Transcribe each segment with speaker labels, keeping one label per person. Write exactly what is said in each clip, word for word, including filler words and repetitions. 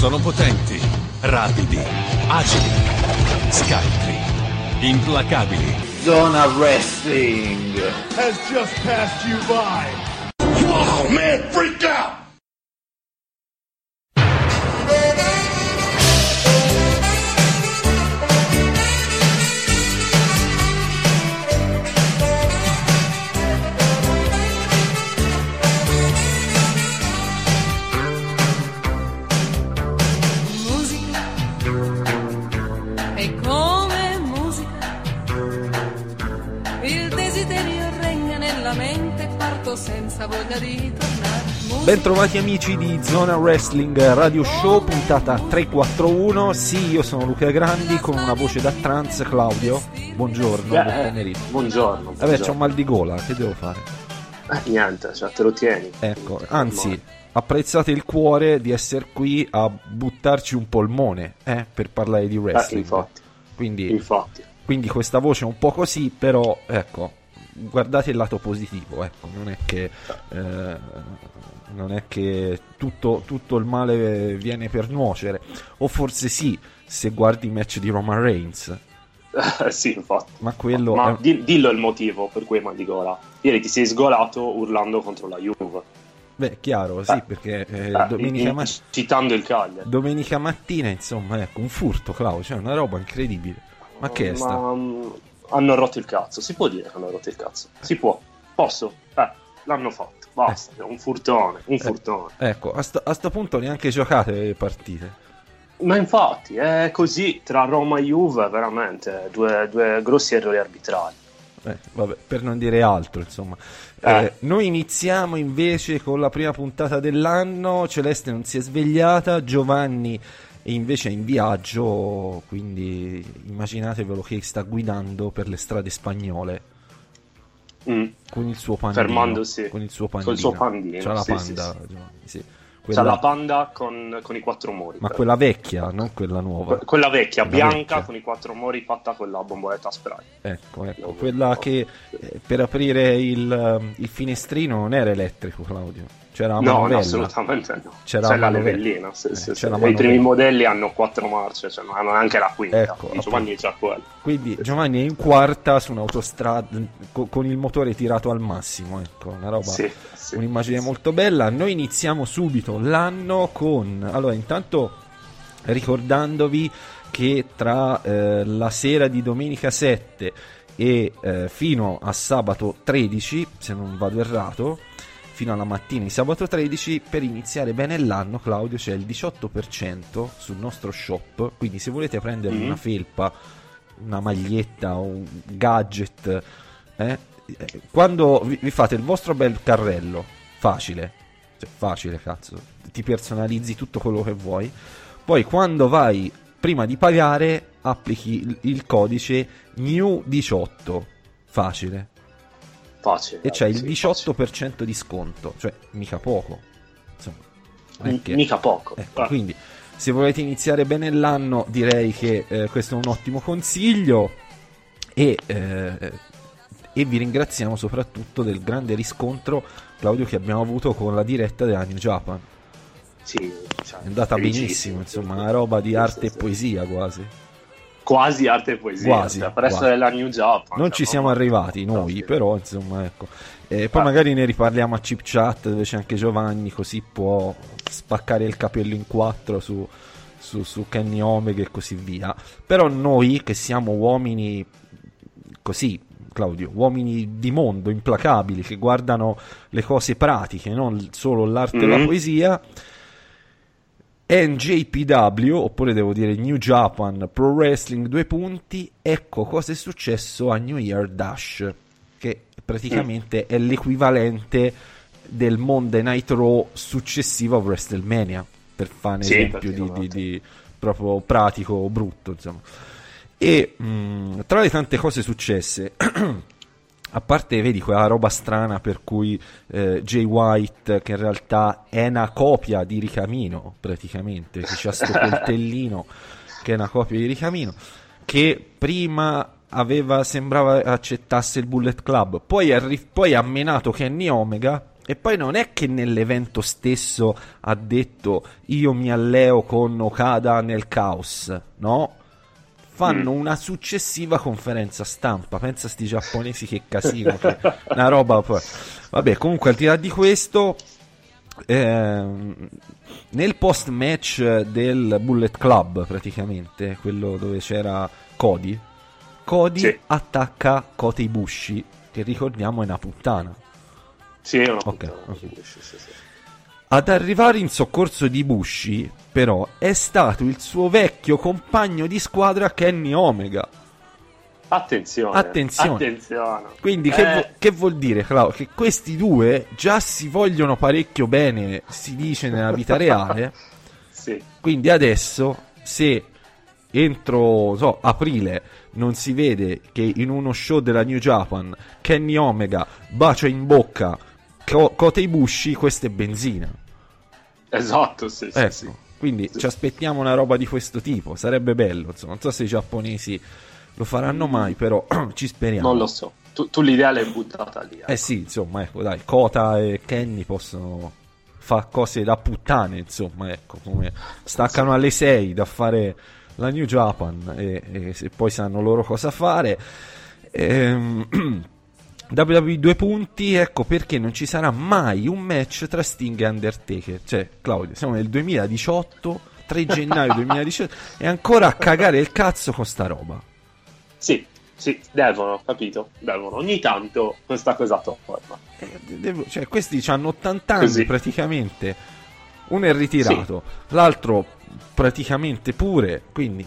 Speaker 1: Sono potenti, rapidi, agili, scaltri, implacabili.
Speaker 2: Zona Wrestling
Speaker 3: has just passed you by.
Speaker 4: Wow, man, freak out!
Speaker 5: Senza voglia di tornare.
Speaker 6: Bentrovati amici di Zona Wrestling Radio Show, puntata trecentoquarantuno. Sì, io sono Luca Grandi con una voce da trans. Claudio, buongiorno.
Speaker 7: Beh,
Speaker 6: buon pomeriggio.
Speaker 7: Buongiorno.
Speaker 6: Vabbè,
Speaker 7: buongiorno.
Speaker 6: c'ho un mal di gola, che devo fare?
Speaker 7: Eh, niente, cioè te lo tieni.
Speaker 6: Ecco, anzi, apprezzate il cuore di essere qui a buttarci un polmone, eh, per parlare di wrestling.
Speaker 7: Eh, infatti.
Speaker 6: Quindi,
Speaker 7: infatti.
Speaker 6: quindi questa voce è un po' così, però, ecco, guardate il lato positivo, ecco, non è che eh, non è che tutto, tutto il male viene per nuocere, o forse sì, se guardi i match di Roman Reigns.
Speaker 7: Eh, sì, infatti.
Speaker 6: Ma quello
Speaker 7: ma
Speaker 6: è...
Speaker 7: di, dillo il motivo per cui hai mal di gola. Ieri ti sei sgolato urlando contro la Juve.
Speaker 6: Beh, chiaro, sì,
Speaker 7: eh,
Speaker 6: perché eh,
Speaker 7: eh,
Speaker 6: domenica,
Speaker 7: in,
Speaker 6: ma...
Speaker 7: citando il Cagliari.
Speaker 6: domenica mattina, insomma, ecco, un furto, Claudio, cioè una roba incredibile. Ma che è sta?
Speaker 7: Ma, um, hanno rotto il cazzo, si può dire che hanno rotto il cazzo? Si può, posso? Eh, l'hanno fatto, basta, eh. un furtone, un
Speaker 6: eh,
Speaker 7: furtone.
Speaker 6: Ecco, a sto, a sto punto neanche giocate le partite.
Speaker 7: Ma infatti, è così, tra Roma e Juve, veramente, due, due grossi errori arbitrali.
Speaker 6: Eh, vabbè, per non dire altro, insomma.
Speaker 7: Eh.
Speaker 6: Eh, noi iniziamo invece con la prima puntata dell'anno. Celeste non si è svegliata, Giovanni e invece è in viaggio, quindi immaginatevelo che sta guidando per le strade spagnole
Speaker 7: mm.
Speaker 6: con il suo pandino,
Speaker 7: fermandosi
Speaker 6: con il suo pandino,
Speaker 7: col suo pandino.
Speaker 6: c'ha la
Speaker 7: sì,
Speaker 6: panda,
Speaker 7: sì, sì.
Speaker 6: sì. Quella...
Speaker 7: C'ha la panda con, con i quattro mori.
Speaker 6: Ma
Speaker 7: però.
Speaker 6: quella vecchia, non quella nuova.
Speaker 7: Que- quella vecchia,
Speaker 6: quella
Speaker 7: bianca,
Speaker 6: vecchia.
Speaker 7: con i quattro mori, fatta con la bomboletta a spray.
Speaker 6: Ecco, ecco,
Speaker 7: No,
Speaker 6: quella
Speaker 7: no.
Speaker 6: che eh, per aprire il, il finestrino non era elettrico, Claudio. C'era la
Speaker 7: No,
Speaker 6: manovella.
Speaker 7: no, assolutamente no.
Speaker 6: C'era
Speaker 7: C'è
Speaker 6: la
Speaker 7: la
Speaker 6: manovella.
Speaker 7: levellina. Sì,
Speaker 6: Eh,
Speaker 7: sì,
Speaker 6: c'è
Speaker 7: sì.
Speaker 6: la
Speaker 7: E I primi
Speaker 6: manovella.
Speaker 7: modelli hanno quattro marce, cioè non hanno neanche la quinta.
Speaker 6: Ecco,
Speaker 7: I Giovanni è già quello.
Speaker 6: Quindi Giovanni è in quarta su un'autostrada co- con il motore tirato al massimo, ecco, una roba,
Speaker 7: Sì, sì,
Speaker 6: un'immagine
Speaker 7: sì.
Speaker 6: molto bella. Noi iniziamo subito l'anno con, allora intanto ricordandovi che tra eh, la sera di domenica sette e eh, fino a sabato tredici, se non vado errato, fino alla mattina di sabato tredici, per iniziare bene l'anno, Claudio, c'è il diciotto per cento sul nostro shop, quindi se volete prendere
Speaker 7: Mm-hmm.
Speaker 6: una felpa, una maglietta o un gadget, eh, eh, quando vi, vi fate il vostro bel carrello, facile, cioè facile cazzo, ti personalizzi tutto quello che vuoi, poi quando vai, prima di pagare, applichi il, il codice new diciotto, facile.
Speaker 7: Facile.
Speaker 6: E c'è il
Speaker 7: sì,
Speaker 6: diciotto per cento di sconto, cioè mica poco, insomma, non è
Speaker 7: facile.
Speaker 6: che-
Speaker 7: Mica poco.
Speaker 6: ecco,
Speaker 7: Eh.
Speaker 6: quindi se volete iniziare bene l'anno direi che eh, questo è un ottimo consiglio e, eh, e vi ringraziamo soprattutto del grande riscontro, Claudio, che abbiamo avuto con la diretta della New Japan.
Speaker 7: Sì, cioè,
Speaker 6: È andata
Speaker 7: felicissimo,
Speaker 6: benissimo,
Speaker 7: sì,
Speaker 6: insomma,
Speaker 7: sì.
Speaker 6: una roba di
Speaker 7: Sì,
Speaker 6: arte
Speaker 7: sì,
Speaker 6: e
Speaker 7: sì.
Speaker 6: poesia quasi.
Speaker 7: Quasi arte e poesia.
Speaker 6: Quasi,
Speaker 7: cioè, presso
Speaker 6: quasi.
Speaker 7: della New Japan.
Speaker 6: Non
Speaker 7: cioè,
Speaker 6: ci siamo
Speaker 7: mamma-
Speaker 6: arrivati noi,
Speaker 7: sì.
Speaker 6: però insomma, ecco. E poi
Speaker 7: Ah.
Speaker 6: magari ne riparliamo a Chip Chat dove c'è anche Giovanni, così può spaccare il capello in quattro su, su, su Kenny Omega e così via. Però noi che siamo uomini così, Claudio, uomini di mondo, implacabili, che guardano le cose pratiche, non solo l'arte e
Speaker 7: Mm-hmm.
Speaker 6: la poesia, N J P W, oppure devo dire New Japan Pro Wrestling due punti, ecco cosa è successo a New Year Dash, che praticamente è l'equivalente del Monday Night Raw successivo a WrestleMania, per fare un
Speaker 7: Sì,
Speaker 6: esempio di, di,
Speaker 7: praticamente.
Speaker 6: di proprio pratico o brutto, insomma. E mh, tra le tante cose successe a parte, vedi, quella roba strana per cui eh, Jay White, che in realtà è una copia di Ricamino, praticamente, che c'ha sto coltellino che è una copia di Ricamino, che prima aveva, sembrava accettasse il Bullet Club, poi, arri- poi ha menato Kenny Omega, E poi non è che nell'evento stesso ha detto io mi alleo con Okada nel caos, no? Fanno mm. una successiva conferenza stampa. Pensa a sti giapponesi che casino, che una roba poi. Vabbè, comunque al di là di questo, ehm, nel post match del Bullet Club, praticamente quello dove c'era Cody, Cody sì. attacca Kota Ibushi, che ricordiamo è una puttana.
Speaker 7: Sì, è una
Speaker 6: okay,
Speaker 7: puttana.
Speaker 6: Okay.
Speaker 7: Ibushi, sì, sì.
Speaker 6: Ad arrivare in soccorso di Ibushi, però, è stato il suo vecchio compagno di squadra Kenny Omega.
Speaker 7: Attenzione.
Speaker 6: Attenzione.
Speaker 7: Attenzione.
Speaker 6: Quindi
Speaker 7: eh.
Speaker 6: che, vo- che vuol dire, Claudio? Che questi due già si vogliono parecchio bene, si dice nella vita reale.
Speaker 7: Sì.
Speaker 6: Quindi adesso, se entro so, aprile non si vede che in uno show della New Japan Kenny Omega bacia in bocca Ko- Kota Ibushi, questa è benzina.
Speaker 7: Esatto, sì, sì,
Speaker 6: ecco.
Speaker 7: sì.
Speaker 6: Quindi
Speaker 7: sì.
Speaker 6: ci aspettiamo una roba di questo tipo, sarebbe bello, insomma. Non so se i giapponesi lo faranno mai, però ci speriamo.
Speaker 7: Non lo so, tu, tu l'idea l'hai buttata lì. Ecco.
Speaker 6: Eh sì, insomma, ecco, dai, Kota e Kenny possono fare cose da puttane, insomma, ecco, come staccano alle sei da fare la New Japan e, e se poi sanno loro cosa fare. Ehm, W W E due punti, ecco perché non ci sarà mai un match tra Sting e Undertaker. Cioè, Claudio, siamo nel duemiladiciotto, tre gennaio duemiladiciotto, e ancora a cagare il cazzo con sta roba.
Speaker 7: Sì, sì, devono, capito? Devono. Ogni tanto questa cosa torna.
Speaker 6: Eh, devo, cioè, questi hanno ottanta anni
Speaker 7: Così.
Speaker 6: Praticamente. Uno è ritirato, sì. L'altro praticamente pure, quindi...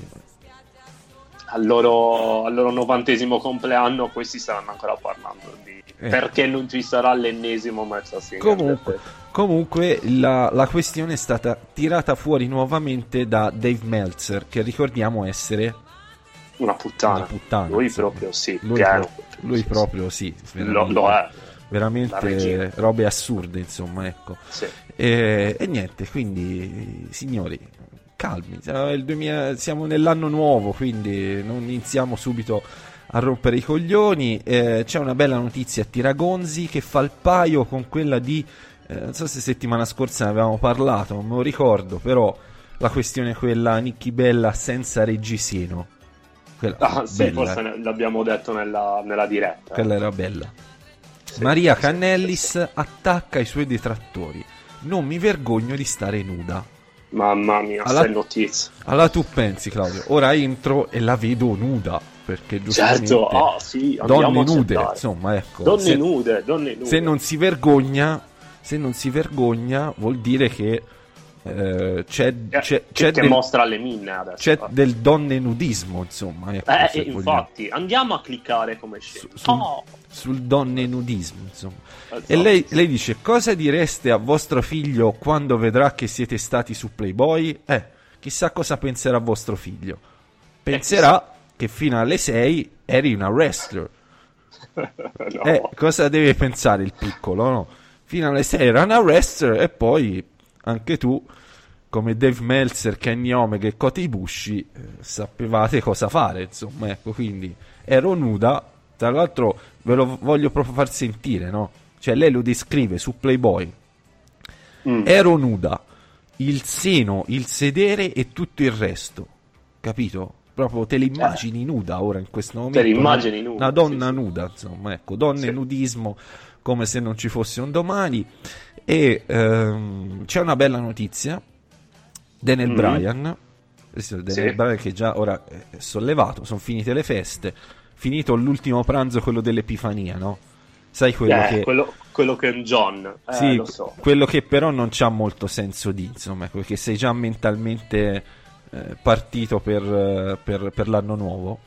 Speaker 7: Al loro, al loro novantesimo compleanno questi staranno ancora parlando di eh. perché non ci sarà l'ennesimo match a Sting.
Speaker 6: Comunque, comunque la, la questione è stata tirata fuori nuovamente da Dave Meltzer, che ricordiamo essere
Speaker 7: una puttana,
Speaker 6: una puttana
Speaker 7: lui
Speaker 6: insomma.
Speaker 7: proprio sì,
Speaker 6: lui,
Speaker 7: pieno,
Speaker 6: pro- lui
Speaker 7: sì,
Speaker 6: proprio sì,
Speaker 7: sì. Lo, lo è
Speaker 6: veramente robe assurde, insomma, ecco.
Speaker 7: Sì.
Speaker 6: E, e niente, quindi signori, calmi, il duemila, siamo nell'anno nuovo, quindi non iniziamo subito a rompere i coglioni. Eh, c'è una bella notizia a Tiragonzi che fa il paio con quella di eh, non so se settimana scorsa ne avevamo parlato, non me lo ricordo, però la questione è quella Nikki Bella senza reggiseno. Quella,
Speaker 7: ah, sì,
Speaker 6: bella.
Speaker 7: Forse ne, l'abbiamo detto nella, nella diretta.
Speaker 6: Quella era bella.
Speaker 7: Sì,
Speaker 6: Maria
Speaker 7: sì,
Speaker 6: Canellis
Speaker 7: sì, sì.
Speaker 6: attacca i suoi detrattori. Non mi vergogno di stare nuda.
Speaker 7: Mamma mia,
Speaker 6: alla,
Speaker 7: stai notizie.
Speaker 6: Allora tu pensi, Claudio, ora entro e la vedo nuda, perché giustamente
Speaker 7: certo, oh, sì,
Speaker 6: donne nude, insomma, ecco.
Speaker 7: Donne
Speaker 6: se,
Speaker 7: nude, donne nude.
Speaker 6: Se non si vergogna, se non si vergogna vuol dire che eh, c'è,
Speaker 7: eh,
Speaker 6: c'è,
Speaker 7: che,
Speaker 6: c'è
Speaker 7: che
Speaker 6: del,
Speaker 7: mostra le minne adesso.
Speaker 6: c'è del donne nudismo, insomma, ecco,
Speaker 7: eh,
Speaker 6: se
Speaker 7: infatti, andiamo a cliccare come scena.
Speaker 6: Su, sul,
Speaker 7: oh.
Speaker 6: sul donne nudismo, insomma.
Speaker 7: Esatto.
Speaker 6: E lei, lei dice: cosa direste a vostro figlio quando vedrà che siete stati su Playboy? Eh, chissà cosa penserà vostro figlio. Penserà eh, che fino alle sei eri una wrestler. no. Eh, cosa deve pensare il piccolo, no? Fino alle sei era una wrestler e poi anche tu, come Dave Meltzer, Kenny Omega e Kota Ibushi, eh, sapevate cosa fare, insomma, ecco, quindi ero nuda. Tra l'altro ve lo voglio proprio far sentire, no? Cioè lei lo descrive su Playboy. Mm. Ero nuda, il seno, il sedere e tutto il resto. Capito? Proprio te l'immagini eh. nuda ora in questo momento.
Speaker 7: Te l'immagini nuda.
Speaker 6: Una donna
Speaker 7: sì,
Speaker 6: nuda, insomma, ecco, donne
Speaker 7: sì.
Speaker 6: nudismo come se non ci fosse un domani. E ehm, c'è una bella notizia. Daniel mm. Bryan, Daniel
Speaker 7: sì.
Speaker 6: Bryan che già ora è sollevato, sono finite le feste. Finito l'ultimo pranzo, quello dell'Epifania, no? Sai quello
Speaker 7: eh,
Speaker 6: che...
Speaker 7: Quello, quello che è un John, eh,
Speaker 6: sì,
Speaker 7: lo so.
Speaker 6: Quello che però non c'ha molto senso di, insomma, perché sei già mentalmente eh, partito per, per, per l'anno nuovo.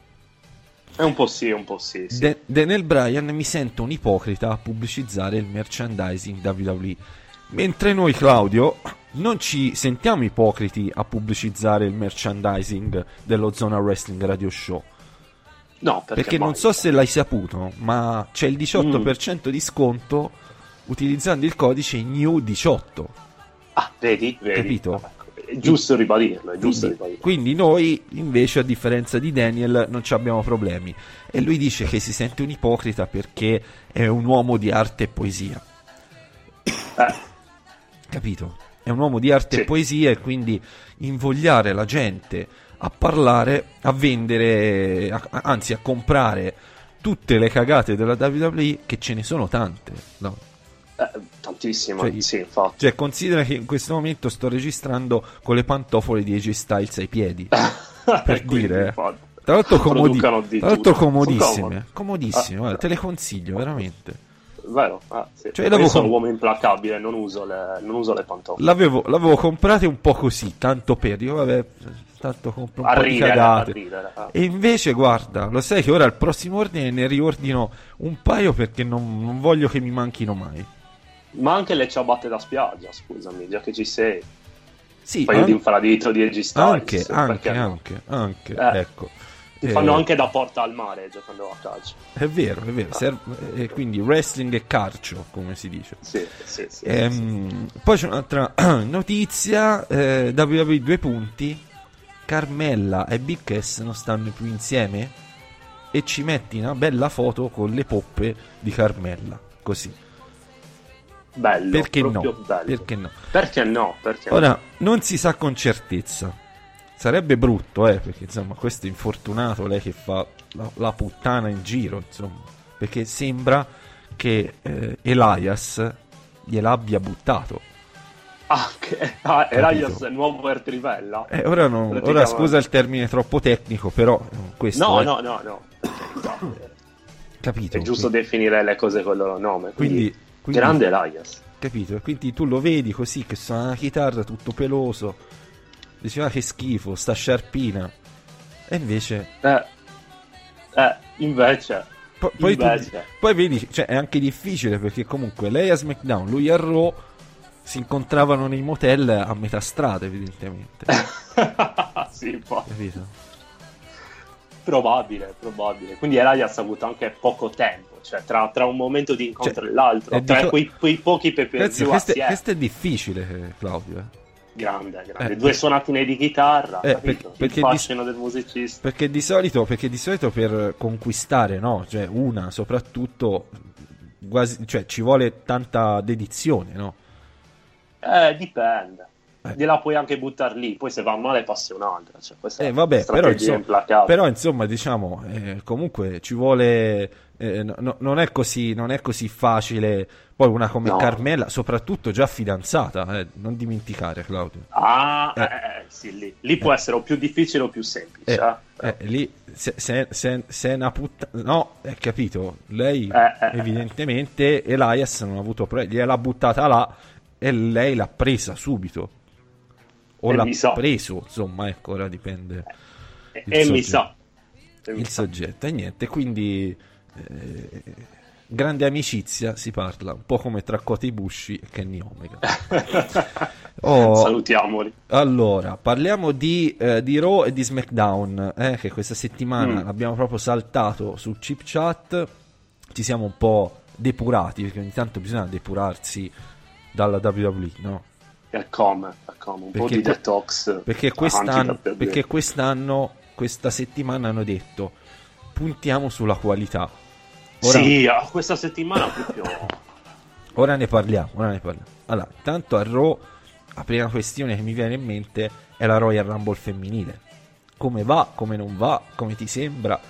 Speaker 7: È un po' sì, un po' sì. sì.
Speaker 6: De- Daniel Bryan mi sento un ipocrita a pubblicizzare il merchandising W W E. Mentre noi, Claudio, non ci sentiamo ipocriti a pubblicizzare il merchandising dello Zona Wrestling Radio Show.
Speaker 7: No, perché,
Speaker 6: perché non so se l'hai saputo, ma c'è il diciotto per cento mm. di sconto utilizzando il codice New diciotto.
Speaker 7: Ah, vedi? vedi.
Speaker 6: Capito?
Speaker 7: Vabbè, è giusto ribadirlo, è giusto
Speaker 6: quindi,
Speaker 7: ribadirlo.
Speaker 6: Quindi noi, invece, a differenza di Daniel, non ci abbiamo problemi. E lui dice che si sente un ipocrita perché è un uomo di arte e poesia.
Speaker 7: Eh.
Speaker 6: Capito? È un uomo di arte
Speaker 7: Sì.
Speaker 6: e poesia, e quindi invogliare la gente a parlare, a vendere, a- anzi a comprare tutte le cagate della W W E, che ce ne sono tante, no?
Speaker 7: Eh, tantissimo,
Speaker 6: Cioè,
Speaker 7: sì, infatti.
Speaker 6: Cioè, considera che in questo momento sto registrando con le pantofole di A J Styles ai piedi, per
Speaker 7: Quindi,
Speaker 6: dire, eh.
Speaker 7: infatti,
Speaker 6: Tra l'altro, comodi-
Speaker 7: producano di
Speaker 6: tra l'altro
Speaker 7: tutto.
Speaker 6: comodissime,
Speaker 7: Sono comodi.
Speaker 6: comodissime,
Speaker 7: Ah.
Speaker 6: guarda, te le consiglio veramente.
Speaker 7: Vero? Ah, sì.
Speaker 6: Cioè,
Speaker 7: Ma
Speaker 6: l'avevo
Speaker 7: io sono
Speaker 6: com-
Speaker 7: un uomo implacabile, non uso le, non uso le pantofole.
Speaker 6: L'avevo, l'avevo comprate un po' così, tanto per, io vabbè, tanto compro un
Speaker 7: A
Speaker 6: po'
Speaker 7: ridere,
Speaker 6: di cagate.
Speaker 7: a ridere, ah.
Speaker 6: E invece, guarda, lo sai che ora al prossimo ordine ne riordino un paio, perché non, non voglio che mi manchino mai.
Speaker 7: Ma anche le ciabatte da spiaggia, scusami, già che ci sei.
Speaker 6: Sì,
Speaker 7: Un paio di
Speaker 6: an-
Speaker 7: infradito di A J Styles.
Speaker 6: anche, anche,
Speaker 7: perché no?
Speaker 6: anche, anche,
Speaker 7: Eh.
Speaker 6: ecco.
Speaker 7: Ti
Speaker 6: Eh,
Speaker 7: fanno anche da porta al mare giocando a calcio.
Speaker 6: È vero, è vero, serve- eh, quindi wrestling e calcio, come si dice.
Speaker 7: Sì, sì, sì.
Speaker 6: Ehm, Poi c'è un'altra notizia, eh, W W E due punti, Carmella e Big S non stanno più insieme, e ci metti una bella foto con le poppe di Carmella, così.
Speaker 7: Bello,
Speaker 6: Perché
Speaker 7: proprio
Speaker 6: no?
Speaker 7: bello.
Speaker 6: Perché no?
Speaker 7: Perché no? Perché
Speaker 6: Ora, non si sa con certezza. Sarebbe brutto, eh, perché insomma questo è infortunato, lei che fa la, la puttana in giro, insomma, perché sembra che eh, Elias gliel'abbia buttato.
Speaker 7: Ah, che... ah Elias è il nuovo Ertrivella.
Speaker 6: Eh, ora, non, ora
Speaker 7: Praticamente.
Speaker 6: scusa il termine troppo tecnico, però eh, questo
Speaker 7: No,
Speaker 6: è,
Speaker 7: no, no, no.
Speaker 6: capito?
Speaker 7: È giusto
Speaker 6: Quindi-
Speaker 7: definire le cose con il loro nome. Quindi,
Speaker 6: Quindi- quindi-
Speaker 7: grande Elias.
Speaker 6: capito? E quindi tu lo vedi così, che suona la chitarra tutto peloso, diceva che schifo, sta sciarpina, e invece
Speaker 7: Eh, eh, invece,
Speaker 6: po- poi, tu-
Speaker 7: invece.
Speaker 6: poi vedi, cioè è anche difficile, perché comunque lei a SmackDown, lui a Raw, si incontravano nei motel a metà strada, evidentemente,
Speaker 7: sì, poi.
Speaker 6: capito?
Speaker 7: Probabile, probabile. Quindi Elias ha avuto anche poco tempo, cioè tra, tra un momento di incontro
Speaker 6: Cioè,
Speaker 7: e l'altro,
Speaker 6: è
Speaker 7: tra
Speaker 6: dico-
Speaker 7: quei, quei pochi pay per
Speaker 6: Ragazzi,
Speaker 7: view
Speaker 6: questo, è,
Speaker 7: assieme.
Speaker 6: questo è difficile, eh, Claudio, eh.
Speaker 7: Grande, grande.
Speaker 6: Eh,
Speaker 7: Due
Speaker 6: eh.
Speaker 7: suonatine di chitarra,
Speaker 6: Eh,
Speaker 7: capito?
Speaker 6: per- perché
Speaker 7: Il
Speaker 6: di-
Speaker 7: fascino del musicista.
Speaker 6: Perché di solito, perché di solito per conquistare, no? Cioè una soprattutto, quasi, cioè ci vuole tanta dedizione, no?
Speaker 7: Eh, dipende.
Speaker 6: Eh.
Speaker 7: Gliela puoi anche buttare lì, poi se va male passi un'altra. Cioè, questa
Speaker 6: Eh,
Speaker 7: è
Speaker 6: vabbè,
Speaker 7: una
Speaker 6: però
Speaker 7: strategia
Speaker 6: insomma,
Speaker 7: implacabile.
Speaker 6: però insomma, diciamo, eh, comunque ci vuole, eh, no- no- non è così, non è così facile. Poi una come
Speaker 7: No.
Speaker 6: Carmella, soprattutto già fidanzata, eh, non dimenticare, Claudio.
Speaker 7: Ah,
Speaker 6: Eh.
Speaker 7: eh, eh, sì, lì. Lì può essere o più difficile o più semplice.
Speaker 6: Eh,
Speaker 7: eh.
Speaker 6: eh, lì se, se, se, se è una puttana, no, è capito? Lei
Speaker 7: Eh, eh,
Speaker 6: evidentemente Elias non ha avuto pre- gliel'ha buttata là, e lei l'ha presa subito, o
Speaker 7: E
Speaker 6: l'ha
Speaker 7: mi sa.
Speaker 6: preso, insomma, ecco, ora dipende
Speaker 7: E,
Speaker 6: il
Speaker 7: e mi
Speaker 6: soggetto.
Speaker 7: sa. E mi
Speaker 6: il
Speaker 7: sa.
Speaker 6: soggetto, e niente, quindi eh, grande amicizia si parla, un po' come tra Kota Ibushi e Kenny Omega. Oh,
Speaker 7: Salutiamoli.
Speaker 6: allora, parliamo di, eh, di Raw e di SmackDown, eh, che questa settimana
Speaker 7: Mm.
Speaker 6: abbiamo proprio saltato su Chip Chat, ci siamo un po' depurati, perché ogni tanto bisogna depurarsi dalla W W E, no?
Speaker 7: E come? E come? Un po'
Speaker 6: Perché
Speaker 7: di
Speaker 6: que-
Speaker 7: detox.
Speaker 6: Perché quest'anno,
Speaker 7: anti-W W E.
Speaker 6: perché quest'anno, questa settimana hanno detto, puntiamo sulla qualità. Ora,
Speaker 7: Sì, ah, questa settimana proprio...
Speaker 6: ora ne parliamo, ora ne parliamo. Allora, intanto a Raw, la prima questione che mi viene in mente è la Royal Rumble femminile. Come va, come non va, come ti sembra?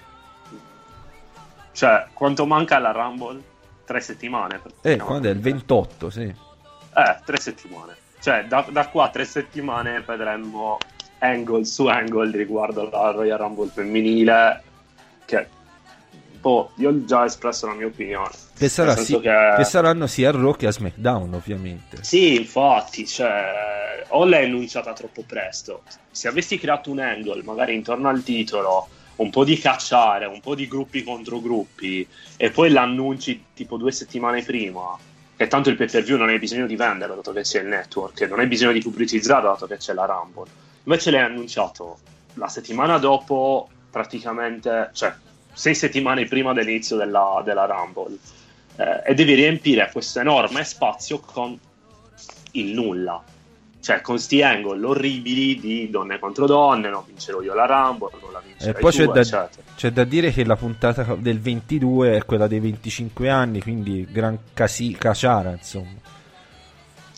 Speaker 7: Cioè, quanto manca alla Rumble? Tre settimane.
Speaker 6: Eh,
Speaker 7: No.
Speaker 6: quando è il ventotto, sì.
Speaker 7: Eh, tre settimane. Cioè, da, da qua a tre settimane vedremo angle su angle riguardo alla Royal Rumble femminile, che, boh, io ho già espresso la mia opinione.
Speaker 6: Che, sarà
Speaker 7: Nel
Speaker 6: sì-
Speaker 7: senso che-
Speaker 6: che saranno sia a Raw che a SmackDown, ovviamente.
Speaker 7: Sì, infatti, cioè, o l'hai annunciata troppo presto. Se avessi creato un angle, magari intorno al titolo, un po' di cacciare, un po' di gruppi contro gruppi, e poi l'annunci tipo due settimane prima, che tanto il pay-per-view non hai bisogno di venderlo, dato che c'è il network, e non hai bisogno di pubblicizzarlo, dato che c'è la Rumble. Invece l'hai annunciato la settimana dopo, praticamente, cioè, sei settimane prima dell'inizio della, della Rumble. Eh, e devi riempire questo enorme spazio con il nulla, cioè con sti angle orribili di donne contro donne, no, vincerò io la Rumble, non la
Speaker 6: E
Speaker 7: vincerai
Speaker 6: poi
Speaker 7: tu,
Speaker 6: c'è da,
Speaker 7: eccetera.
Speaker 6: c'è da dire che la puntata del ventidue è quella dei venticinque anni, quindi gran casi, caciara, insomma.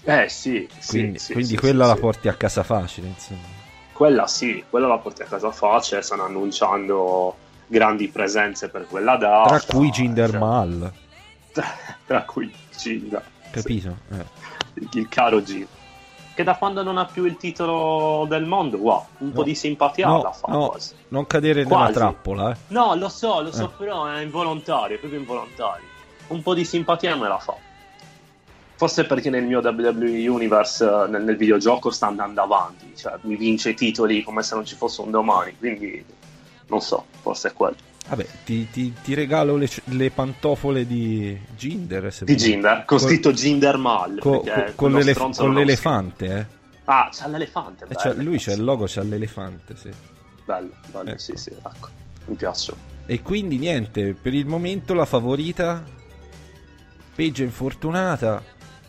Speaker 7: Eh sì,
Speaker 6: quindi,
Speaker 7: sì,
Speaker 6: quindi
Speaker 7: sì,
Speaker 6: quella
Speaker 7: sì,
Speaker 6: la
Speaker 7: sì.
Speaker 6: porti a casa facile, insomma.
Speaker 7: Quella sì, quella la porti a casa facile, stanno annunciando grandi presenze per quella data.
Speaker 6: Tra cui Jinder
Speaker 7: cioè,
Speaker 6: Mahal.
Speaker 7: Tra cui Jinder.
Speaker 6: Capito?
Speaker 7: Sì.
Speaker 6: Eh.
Speaker 7: Il, il caro Jinder. Che da quando non ha più il titolo del mondo, wow, un
Speaker 6: No,
Speaker 7: po' di simpatia
Speaker 6: no,
Speaker 7: la fa
Speaker 6: no,
Speaker 7: quasi.
Speaker 6: non cadere
Speaker 7: Quasi.
Speaker 6: nella trappola, eh.
Speaker 7: No, lo so, lo so,
Speaker 6: Eh.
Speaker 7: però è involontario, è proprio involontario. Un po' di simpatia me la fa. Forse perché nel mio W W E Universe, nel, nel videogioco, sta andando avanti, cioè mi vince i titoli come se non ci fosse un domani, quindi non so, forse è quello.
Speaker 6: Vabbè, ti, ti, ti regalo le, le pantofole di Jinder. Se
Speaker 7: Di
Speaker 6: vuoi.
Speaker 7: Jinder, con scritto Jinder Mahal.
Speaker 6: Co-
Speaker 7: perché
Speaker 6: co- con,
Speaker 7: quello
Speaker 6: l'elef-
Speaker 7: stronzo
Speaker 6: con
Speaker 7: non ha
Speaker 6: l'elefante, eh.
Speaker 7: scritto. Ah, c'ha l'elefante,
Speaker 6: E
Speaker 7: bello,
Speaker 6: c'ha- lui c'ha
Speaker 7: cazzo.
Speaker 6: il logo, c'ha l'elefante, sì.
Speaker 7: Bello, bello,
Speaker 6: Ecco.
Speaker 7: sì, sì, ecco, mi piace.
Speaker 6: E quindi niente, per il momento la favorita, Paige infortunata,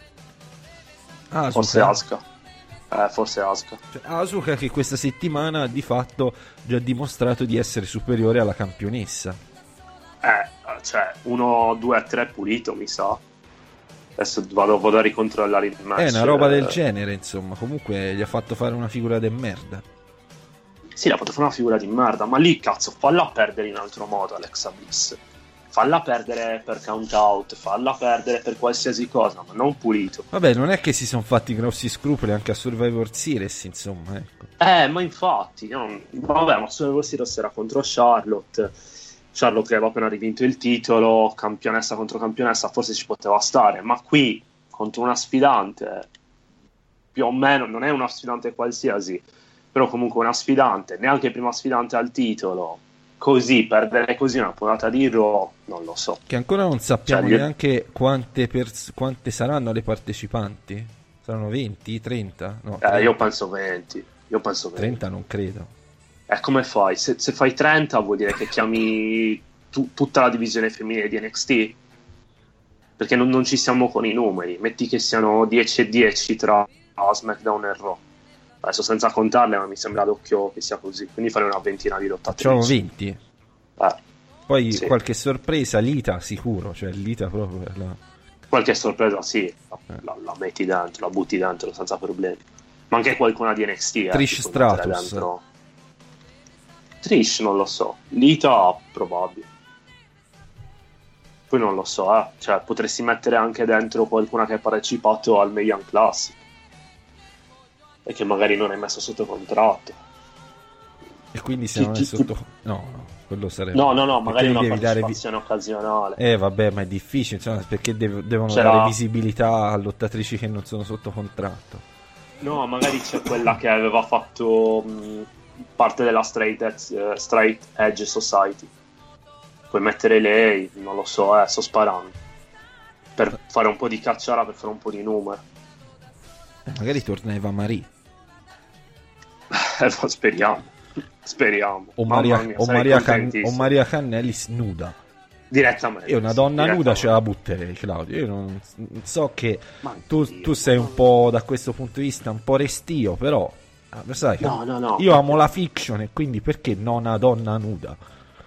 Speaker 6: Asuka.
Speaker 7: Forse Asuka. Eh, forse Asuka.
Speaker 6: Cioè, Asuka che questa settimana di fatto già ha dimostrato di essere superiore alla campionessa.
Speaker 7: Eh, cioè, uno, due, tre pulito, mi sa. Adesso vado, vado a ricontrollare il match.
Speaker 6: È una roba
Speaker 7: eh.
Speaker 6: del genere, insomma. Comunque gli ha fatto fare una figura de merda.
Speaker 7: Sì, l'ha fatto fare una figura di merda, ma lì, cazzo, falla perdere in altro modo, Alexa Bliss. Falla perdere per count out, falla perdere per qualsiasi cosa, ma non pulito.
Speaker 6: Vabbè, non è che si sono fatti grossi scrupoli anche a Survivor Series, insomma, ecco.
Speaker 7: Eh, ma infatti, io non... vabbè, ma Survivor Series era contro Charlotte. Charlotte che aveva appena rivinto il titolo, campionessa contro campionessa, forse ci poteva stare, ma qui contro una sfidante, più o meno, non è una sfidante qualsiasi, però comunque una sfidante, neanche prima sfidante al titolo, così, perdere così una puntata di Raw, non lo so.
Speaker 6: Che ancora non sappiamo
Speaker 7: Cioè, io-
Speaker 6: neanche quante, pers- quante saranno le partecipanti. Saranno venti, trenta? No,
Speaker 7: Eh,
Speaker 6: trenta.
Speaker 7: io penso venti, io penso venti.
Speaker 6: trenta non credo.
Speaker 7: Eh, come fai? Se, se fai trenta vuol dire che chiami tu- tutta la divisione femminile di N X T? Perché non, non ci siamo con i numeri. Metti che siano dieci e dieci tra SmackDown e Raw. Adesso senza contarle, ma mi sembra d'occhio che sia così. Quindi fare una ventina di lottatrici.
Speaker 6: Facciamo venti.
Speaker 7: Eh,
Speaker 6: Poi
Speaker 7: Sì.
Speaker 6: qualche sorpresa, Lita sicuro. Cioè Lita proprio per la...
Speaker 7: qualche sorpresa, sì. La, la- la metti dentro, la butti dentro senza problemi. Ma anche qualcuna di N X T. Eh,
Speaker 6: Trish
Speaker 7: ti puoi mettere
Speaker 6: Stratus.
Speaker 7: dentro. Trish non lo so. Lita probabile. Poi non lo so, eh. Cioè, potresti mettere anche dentro qualcuna che ha partecipato al Mae Young Classic e che magari non hai messo sotto contratto.
Speaker 6: E quindi se non è
Speaker 7: Chi- chi-
Speaker 6: sotto... No, no, quello sarebbe...
Speaker 7: No, no, no,
Speaker 6: perché
Speaker 7: magari
Speaker 6: gli
Speaker 7: una
Speaker 6: devi dare vi-
Speaker 7: partecipazione occasionale.
Speaker 6: Eh vabbè, ma è difficile, insomma, perché dev- devono
Speaker 7: C'era-
Speaker 6: dare visibilità a lottatrici che non sono sotto contratto.
Speaker 7: No, magari c'è quella che aveva fatto mh, parte della straight edge, eh, straight edge Society. Puoi mettere lei, non lo so, eh, sto sparando. Per fare un po' di cacciara, per fare un po' di numero.
Speaker 6: Eh, magari torna Eva Marie.
Speaker 7: Eh, speriamo. Speriamo.
Speaker 6: O
Speaker 7: Mamma
Speaker 6: Maria,
Speaker 7: mia,
Speaker 6: o,
Speaker 7: sarei
Speaker 6: Maria Can-
Speaker 7: contentissimo.
Speaker 6: o Maria Cannellis nuda.
Speaker 7: Direttamente.
Speaker 6: Io una
Speaker 7: sì,
Speaker 6: donna nuda
Speaker 7: direttamente.
Speaker 6: ce la butterei, Claudio. Io non non so che
Speaker 7: Ma
Speaker 6: tu,
Speaker 7: anch'io,
Speaker 6: tu sei un
Speaker 7: ma-
Speaker 6: po' da questo punto di vista un po' restio, però ah, lo sai che
Speaker 7: No, no, no.
Speaker 6: io amo la fiction e quindi perché non una donna nuda?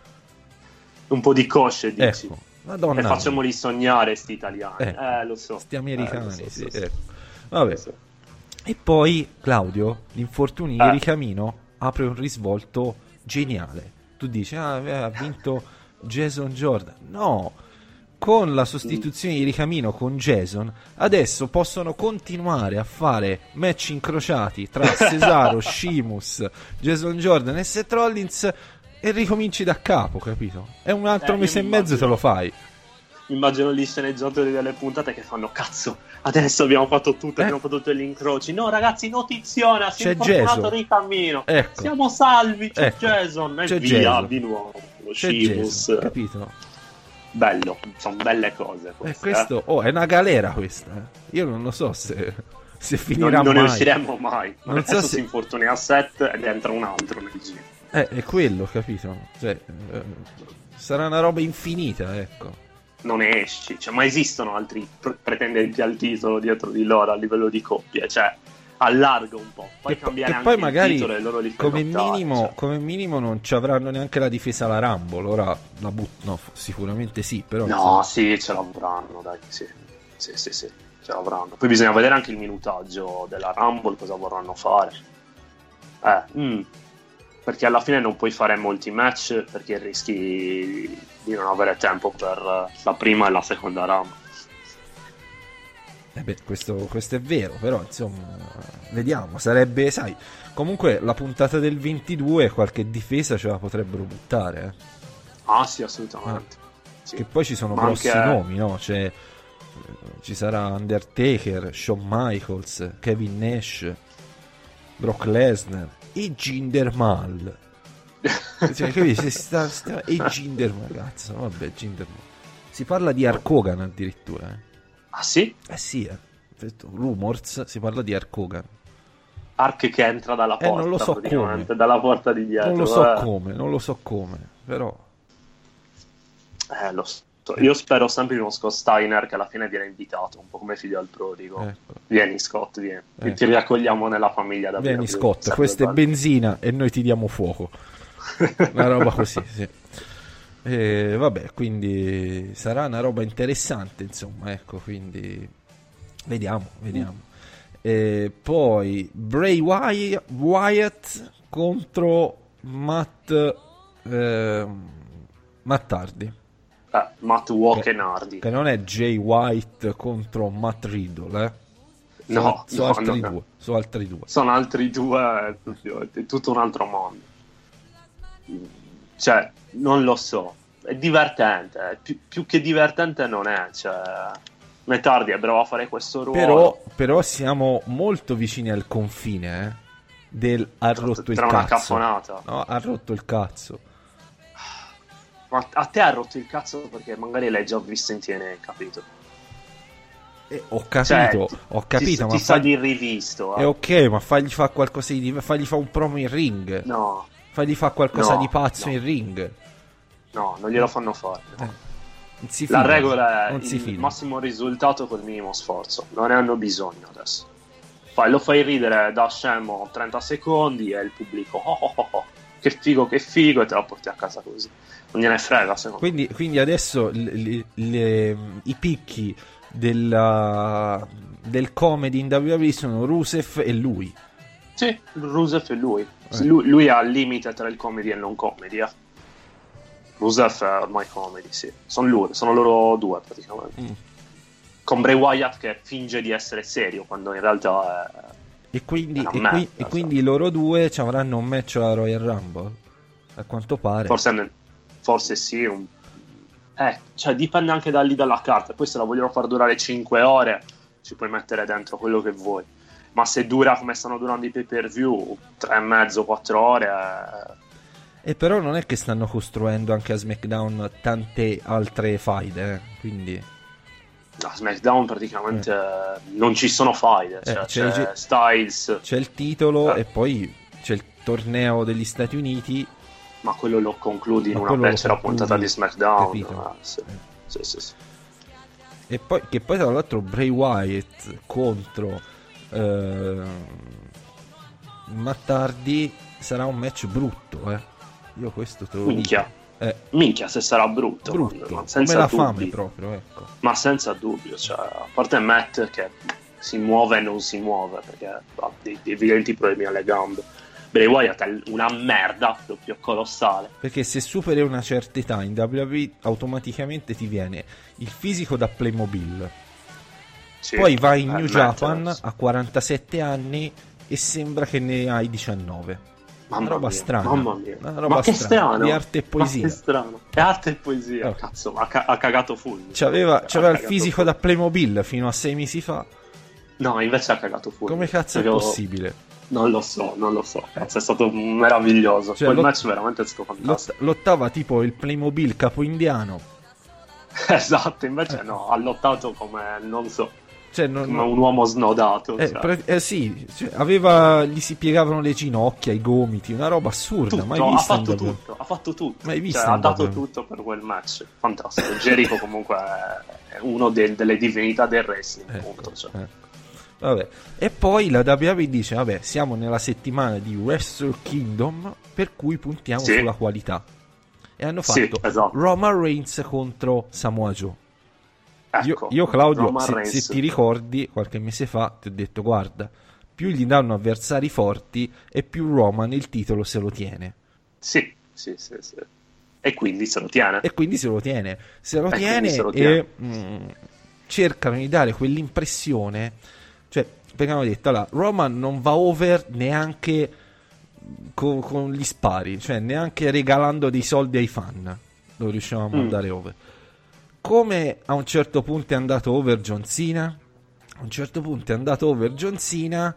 Speaker 7: Un po' di cosce, dici.
Speaker 6: Ecco, una donna
Speaker 7: E facciamoli sognare sti italiani.
Speaker 6: Eh,
Speaker 7: Eh, lo so.
Speaker 6: sti americani,
Speaker 7: Eh, lo so,
Speaker 6: sì,
Speaker 7: lo so.
Speaker 6: ecco. Vabbè.
Speaker 7: Lo so.
Speaker 6: E poi, Claudio, l'infortunio di
Speaker 7: Eh.
Speaker 6: Ricamino apre un risvolto geniale. Tu dici, ah, eh, ha vinto Jason Jordan. No, con la sostituzione di Ricamino con Jason, adesso possono continuare a fare match incrociati tra Cesaro, Sheamus, Jason Jordan e Seth Rollins e ricominci da capo, capito? È un altro
Speaker 7: Eh, io
Speaker 6: mese e
Speaker 7: mi
Speaker 6: mezzo te
Speaker 7: immagino-
Speaker 6: lo fai.
Speaker 7: Immagino gli sceneggiatori delle puntate che fanno cazzo. Adesso abbiamo fatto tutto,
Speaker 6: Eh.
Speaker 7: abbiamo fatto tutti gli incroci. No, ragazzi, notiziona, si
Speaker 6: C'è
Speaker 7: è infortunato
Speaker 6: Jason.
Speaker 7: Ricamino.
Speaker 6: Ecco.
Speaker 7: Siamo salvi, c'è
Speaker 6: Ecco.
Speaker 7: Jason. E
Speaker 6: C'è
Speaker 7: via,
Speaker 6: Jason.
Speaker 7: di nuovo. Lo
Speaker 6: C'è
Speaker 7: Sheamus.
Speaker 6: Jason, capito?
Speaker 7: Bello, sono belle cose.
Speaker 6: E
Speaker 7: queste,
Speaker 6: questo, oh, è una galera questa. eh. Io non lo so se, se
Speaker 7: eh.
Speaker 6: finirà
Speaker 7: Non, non ne
Speaker 6: mai.
Speaker 7: usciremo mai. Ma
Speaker 6: Non so
Speaker 7: adesso
Speaker 6: se-
Speaker 7: si infortuna a set ed entra un altro nel giro.
Speaker 6: Eh, è quello, capito? Cioè, eh, sarà una roba infinita, ecco.
Speaker 7: Non esci, cioè, ma esistono altri pre- pretendenti al titolo dietro di loro a livello di coppie, cioè allarga un po', poi
Speaker 6: Che, po-
Speaker 7: cambiare
Speaker 6: che
Speaker 7: anche
Speaker 6: poi
Speaker 7: il
Speaker 6: magari
Speaker 7: titolo e loro li fai
Speaker 6: come
Speaker 7: lottare,
Speaker 6: minimo,
Speaker 7: cioè.
Speaker 6: come minimo non ci avranno neanche la difesa alla Rumble. Ora la but- no, f- sicuramente sì, però
Speaker 7: No,
Speaker 6: insomma,
Speaker 7: sì, ce l'avranno, dai, sì. Sì, sì, sì. ce l'avranno. Poi bisogna vedere anche il minutaggio della Rumble, cosa vorranno fare. Eh, mm, perché alla fine non puoi fare molti match perché rischi di non avere tempo per la prima e la seconda Rumble.
Speaker 6: Eh beh, questo, questo è vero, però insomma, vediamo, sarebbe, sai, comunque la puntata del ventidue qualche difesa ce la potrebbero buttare, eh.
Speaker 7: Ah sì, assolutamente.
Speaker 6: Ah.
Speaker 7: Sì.
Speaker 6: Che poi ci sono
Speaker 7: Ma
Speaker 6: grossi
Speaker 7: anche...
Speaker 6: nomi, no? Cioè, ci sarà Undertaker, Shawn Michaels, Kevin Nash, Brock Lesnar e Jinder Mahal. Cioè, capisci? Sta, sta, e Jinder Mahal, cazzo, vabbè, Jinder Mahal. Si parla di Hulk Hogan addirittura, eh.
Speaker 7: Ah sì?
Speaker 6: Eh sì, eh. Rumors, si parla di Hulk Hogan.
Speaker 7: Hulk che entra dalla porta,
Speaker 6: eh, non lo so come.
Speaker 7: dalla porta di dietro.
Speaker 6: Non lo so
Speaker 7: eh.
Speaker 6: come, non lo so come, però...
Speaker 7: Eh, lo so. Io spero sempre in uno Scott Steiner che alla fine viene invitato, un po' come figlio al prodigo.
Speaker 6: Ecco.
Speaker 7: Vieni Scott, vieni.
Speaker 6: Ecco.
Speaker 7: Ti riaccogliamo nella famiglia da
Speaker 6: Vieni
Speaker 7: P W.
Speaker 6: Scott,
Speaker 7: Sempre
Speaker 6: questa
Speaker 7: bello.
Speaker 6: è benzina e noi ti diamo fuoco. Una roba così, sì. E vabbè, quindi sarà una roba interessante, insomma, ecco, quindi vediamo, vediamo. E poi Bray Wyatt, Wyatt contro Matt eh, Matt Hardy.
Speaker 7: Eh, Matt Walken Hardy.
Speaker 6: Che non è Jay White contro Matt Riddle, eh?
Speaker 7: No,
Speaker 6: sono
Speaker 7: no,
Speaker 6: altri
Speaker 7: no,
Speaker 6: due,
Speaker 7: no.
Speaker 6: sono altri due.
Speaker 7: Sono altri due, è tutto un altro mondo. Cioè, non lo so. È divertente, più, più che divertente non è. Cioè, Matt Hardy è bravo a fare questo ruolo.
Speaker 6: Però, però siamo molto vicini al confine, eh? Del ha rotto il
Speaker 7: Tra una
Speaker 6: cazzo.
Speaker 7: caffonata.
Speaker 6: No, ha rotto il cazzo.
Speaker 7: Ma a te ha rotto il cazzo perché magari l'hai già visto in T N A, capito?
Speaker 6: Eh, ho capito,
Speaker 7: Cioè,
Speaker 6: ho capito,
Speaker 7: ti,
Speaker 6: ma
Speaker 7: ti sa
Speaker 6: fagli...
Speaker 7: di rivisto.
Speaker 6: È
Speaker 7: Eh.
Speaker 6: ok, ma fagli fa qualcosa di diverso, fagli fa un promo in ring.
Speaker 7: No,
Speaker 6: Fagli fa qualcosa
Speaker 7: No,
Speaker 6: di pazzo
Speaker 7: no.
Speaker 6: in ring.
Speaker 7: no, non glielo fanno fare. no.
Speaker 6: Eh, non si
Speaker 7: La
Speaker 6: fida,
Speaker 7: regola è
Speaker 6: non si
Speaker 7: il
Speaker 6: fida.
Speaker 7: massimo risultato col minimo sforzo. Non ne hanno bisogno adesso. Fai, lo fai ridere da scemo trenta secondi e il pubblico oh, oh, oh, oh, che figo, che figo, e te la porti a casa così. Non gliene frega, secondo me.
Speaker 6: Quindi, quindi adesso le- le- le- i picchi della, del comedy in W W E sono Rusev e lui.
Speaker 7: Sì, Rusev e lui.
Speaker 6: Eh.
Speaker 7: lui. Lui è al limite tra il comedy e il non comedy. Eh. Rusev è ormai comedy, sì. Sono loro, sono loro due praticamente.
Speaker 6: Mm.
Speaker 7: Con Bray Wyatt che finge di essere serio quando in realtà è...
Speaker 6: E quindi,
Speaker 7: Una
Speaker 6: e
Speaker 7: merda,
Speaker 6: qui- e quindi loro due ci avranno un match alla Royal Rumble? A quanto pare.
Speaker 7: Forse, ne- forse sì. Un... Eh, cioè dipende anche da lì dalla carta. Poi se la vogliono far durare cinque ore ci puoi mettere dentro quello che vuoi. Ma se dura come stanno durando i pay per view, tre e mezzo, quattro ore... Eh...
Speaker 6: E però non è che stanno costruendo anche a SmackDown tante altre faide, eh? Quindi...
Speaker 7: A SmackDown praticamente eh. non ci sono faide, cioè,
Speaker 6: Eh,
Speaker 7: c'è,
Speaker 6: c'è-
Speaker 7: Styles,
Speaker 6: c'è il titolo
Speaker 7: Eh.
Speaker 6: e poi c'è il torneo degli Stati Uniti.
Speaker 7: ma quello lo concludi in
Speaker 6: Ma
Speaker 7: una
Speaker 6: quello lo
Speaker 7: becera
Speaker 6: concludi,
Speaker 7: puntata di SmackDown.
Speaker 6: capito?
Speaker 7: eh, sì.
Speaker 6: Eh.
Speaker 7: Sì, sì, sì.
Speaker 6: E poi, che poi tra l'altro Bray Wyatt contro eh, Matt Hardy sarà un match brutto, eh. Io questo te lo
Speaker 7: Minchia.
Speaker 6: dico. Eh,
Speaker 7: Minchia se sarà brutto,
Speaker 6: brutto,
Speaker 7: ma
Speaker 6: come
Speaker 7: senza
Speaker 6: la
Speaker 7: dubbi.
Speaker 6: fame proprio, ecco.
Speaker 7: Ma senza dubbio, cioè, a parte Matt che si muove e non si muove perché ha dei, dei evidenti problemi alle gambe. Bray Wyatt è una merda, proprio colossale.
Speaker 6: Perché se superi una certa età in W W E automaticamente ti viene il fisico da Playmobil.
Speaker 7: Sì,
Speaker 6: Poi vai in
Speaker 7: eh,
Speaker 6: New
Speaker 7: Matt,
Speaker 6: Japan
Speaker 7: eh,
Speaker 6: a quarantasette anni e sembra che ne hai diciannove.
Speaker 7: Mamma
Speaker 6: Una roba
Speaker 7: mia,
Speaker 6: strana.
Speaker 7: mamma mia.
Speaker 6: Una roba
Speaker 7: ma che
Speaker 6: strana,
Speaker 7: strano,
Speaker 6: di arte e poesia.
Speaker 7: Ma che strano. È arte e poesia,
Speaker 6: Oh.
Speaker 7: cazzo, ma ha, ca- ha cagato full.
Speaker 6: C'aveva,
Speaker 7: Ha
Speaker 6: c'aveva il
Speaker 7: cagato
Speaker 6: fisico
Speaker 7: full.
Speaker 6: da Playmobil fino a sei mesi fa.
Speaker 7: No, invece ha cagato full.
Speaker 6: Come cazzo è
Speaker 7: Perché ho-
Speaker 6: possibile?
Speaker 7: Non lo so, non lo so. Cazzo, è stato meraviglioso.
Speaker 6: Cioè,
Speaker 7: Quel
Speaker 6: lot-
Speaker 7: match veramente è stato fantastico.
Speaker 6: Lot- lottava tipo il Playmobil capo indiano.
Speaker 7: Esatto, invece no, ha lottato come, non so,
Speaker 6: Cioè, non,
Speaker 7: come un uomo snodato.
Speaker 6: eh,
Speaker 7: cioè.
Speaker 6: pre- eh, sì, cioè, aveva, gli si piegavano le ginocchia, i gomiti, una roba assurda.
Speaker 7: Tutto,
Speaker 6: mai
Speaker 7: ha
Speaker 6: vista in
Speaker 7: fatto
Speaker 6: W W E.
Speaker 7: tutto, ha fatto tutto.
Speaker 6: Mai visto
Speaker 7: Cioè,
Speaker 6: in
Speaker 7: ha dato
Speaker 6: W W E.
Speaker 7: tutto per quel match. Fantastico. Jericho comunque è uno del- delle divinità del wrestling,
Speaker 6: Ecco,
Speaker 7: appunto. Cioè.
Speaker 6: ecco. Vabbè. E poi la W W E dice: vabbè, siamo nella settimana di Wrestle Kingdom, per cui puntiamo
Speaker 7: Sì.
Speaker 6: sulla qualità. E hanno
Speaker 7: Sì,
Speaker 6: fatto
Speaker 7: esatto.
Speaker 6: Roman Reigns contro Samoa Joe.
Speaker 7: Ecco,
Speaker 6: io, io Claudio,
Speaker 7: Roman
Speaker 6: se,
Speaker 7: Reigns.
Speaker 6: se ti ricordi, qualche mese fa ti ho detto, guarda, più gli danno avversari forti e più Roman il titolo se lo tiene.
Speaker 7: Sì, sì, sì, sì. E quindi se lo tiene.
Speaker 6: E quindi se lo tiene. Se lo
Speaker 7: E
Speaker 6: tiene
Speaker 7: se lo
Speaker 6: e
Speaker 7: tiene.
Speaker 6: mh, cercano di dare quell'impressione, cioè, perché hanno detto, allora, Roman non va over neanche con, con gli spari, cioè neanche regalando dei soldi ai fan lo riusciamo a mandare mm. over. Come a un certo punto è andato over John Cena? A un certo punto è andato over John Cena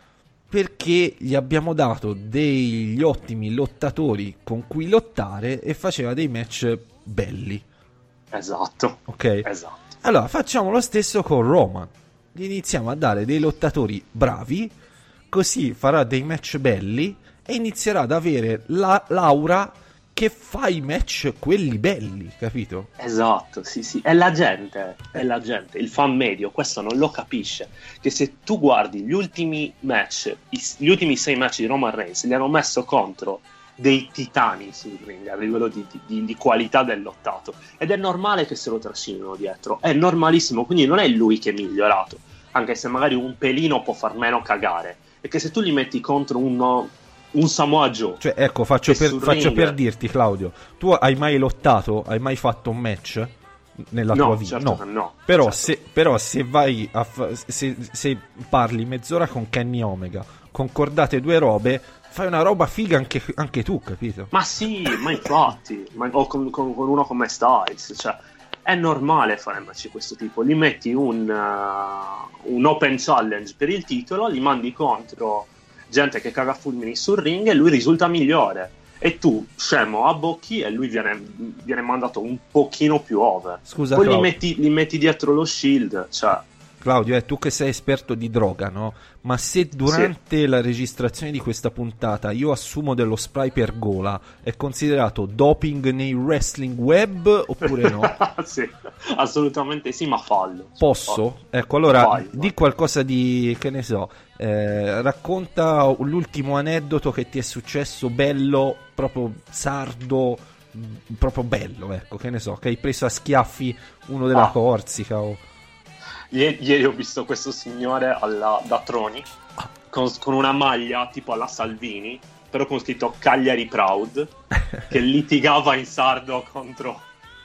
Speaker 6: perché gli abbiamo dato degli ottimi lottatori con cui lottare e faceva dei match belli.
Speaker 7: Esatto.
Speaker 6: Ok?
Speaker 7: Esatto.
Speaker 6: Allora facciamo lo stesso con Roman. Gli iniziamo a dare dei lottatori bravi, così farà dei match belli e inizierà ad avere la l'aura che fa i match quelli belli, capito?
Speaker 7: Esatto, sì, sì. È la gente, è la gente, il fan medio, questo non lo capisce. Che se tu guardi gli ultimi match, gli ultimi sei match di Roman Reigns, li hanno messo contro dei titani sul ring a livello di, di, di qualità del lottato. Ed è normale che se lo trascinino dietro, è normalissimo, quindi non è lui che è migliorato, anche se magari un pelino può far meno cagare. E che se tu li metti contro uno... un Samoa Joe,
Speaker 6: cioè ecco faccio, per, faccio
Speaker 7: ring...
Speaker 6: per dirti, Claudio, tu hai mai lottato, hai mai fatto un match nella
Speaker 7: no,
Speaker 6: tua vita?
Speaker 7: Certo
Speaker 6: no,
Speaker 7: no
Speaker 6: però,
Speaker 7: certo.
Speaker 6: se, però se vai a fa... se, se parli mezz'ora con Kenny Omega, concordate due robe, fai una roba figa anche, anche tu, capito?
Speaker 7: Ma sì, ma infatti ma... o con, con, con uno come Styles, cioè è normale fare match di questo tipo. Gli metti un, uh, un open challenge per il titolo, li mandi contro gente che caga fulmini sul ring e lui risulta migliore, e tu scemo abbocchi e lui viene, viene mandato un pochino più over.
Speaker 6: Scusa,
Speaker 7: poi
Speaker 6: Claudio.
Speaker 7: li metti, li metti dietro lo shield, cioè
Speaker 6: Claudio, eh, tu che sei esperto di droga, no? Ma se durante sì. la registrazione di questa puntata io assumo dello spray per gola, è considerato doping nei wrestling web oppure no?
Speaker 7: Sì, assolutamente sì, ma fallo.
Speaker 6: Posso?
Speaker 7: Fallo.
Speaker 6: Ecco, allora
Speaker 7: vai,
Speaker 6: di
Speaker 7: vai.
Speaker 6: qualcosa di, che ne so, eh, racconta l'ultimo aneddoto che ti è successo bello, proprio sardo, proprio bello, ecco, che ne so, che hai preso a schiaffi uno della
Speaker 7: ah.
Speaker 6: Corsica o...
Speaker 7: Ieri, ieri ho visto questo signore alla, da Troni con, con una maglia tipo alla Salvini, però con scritto Cagliari Proud, che litigava in sardo contro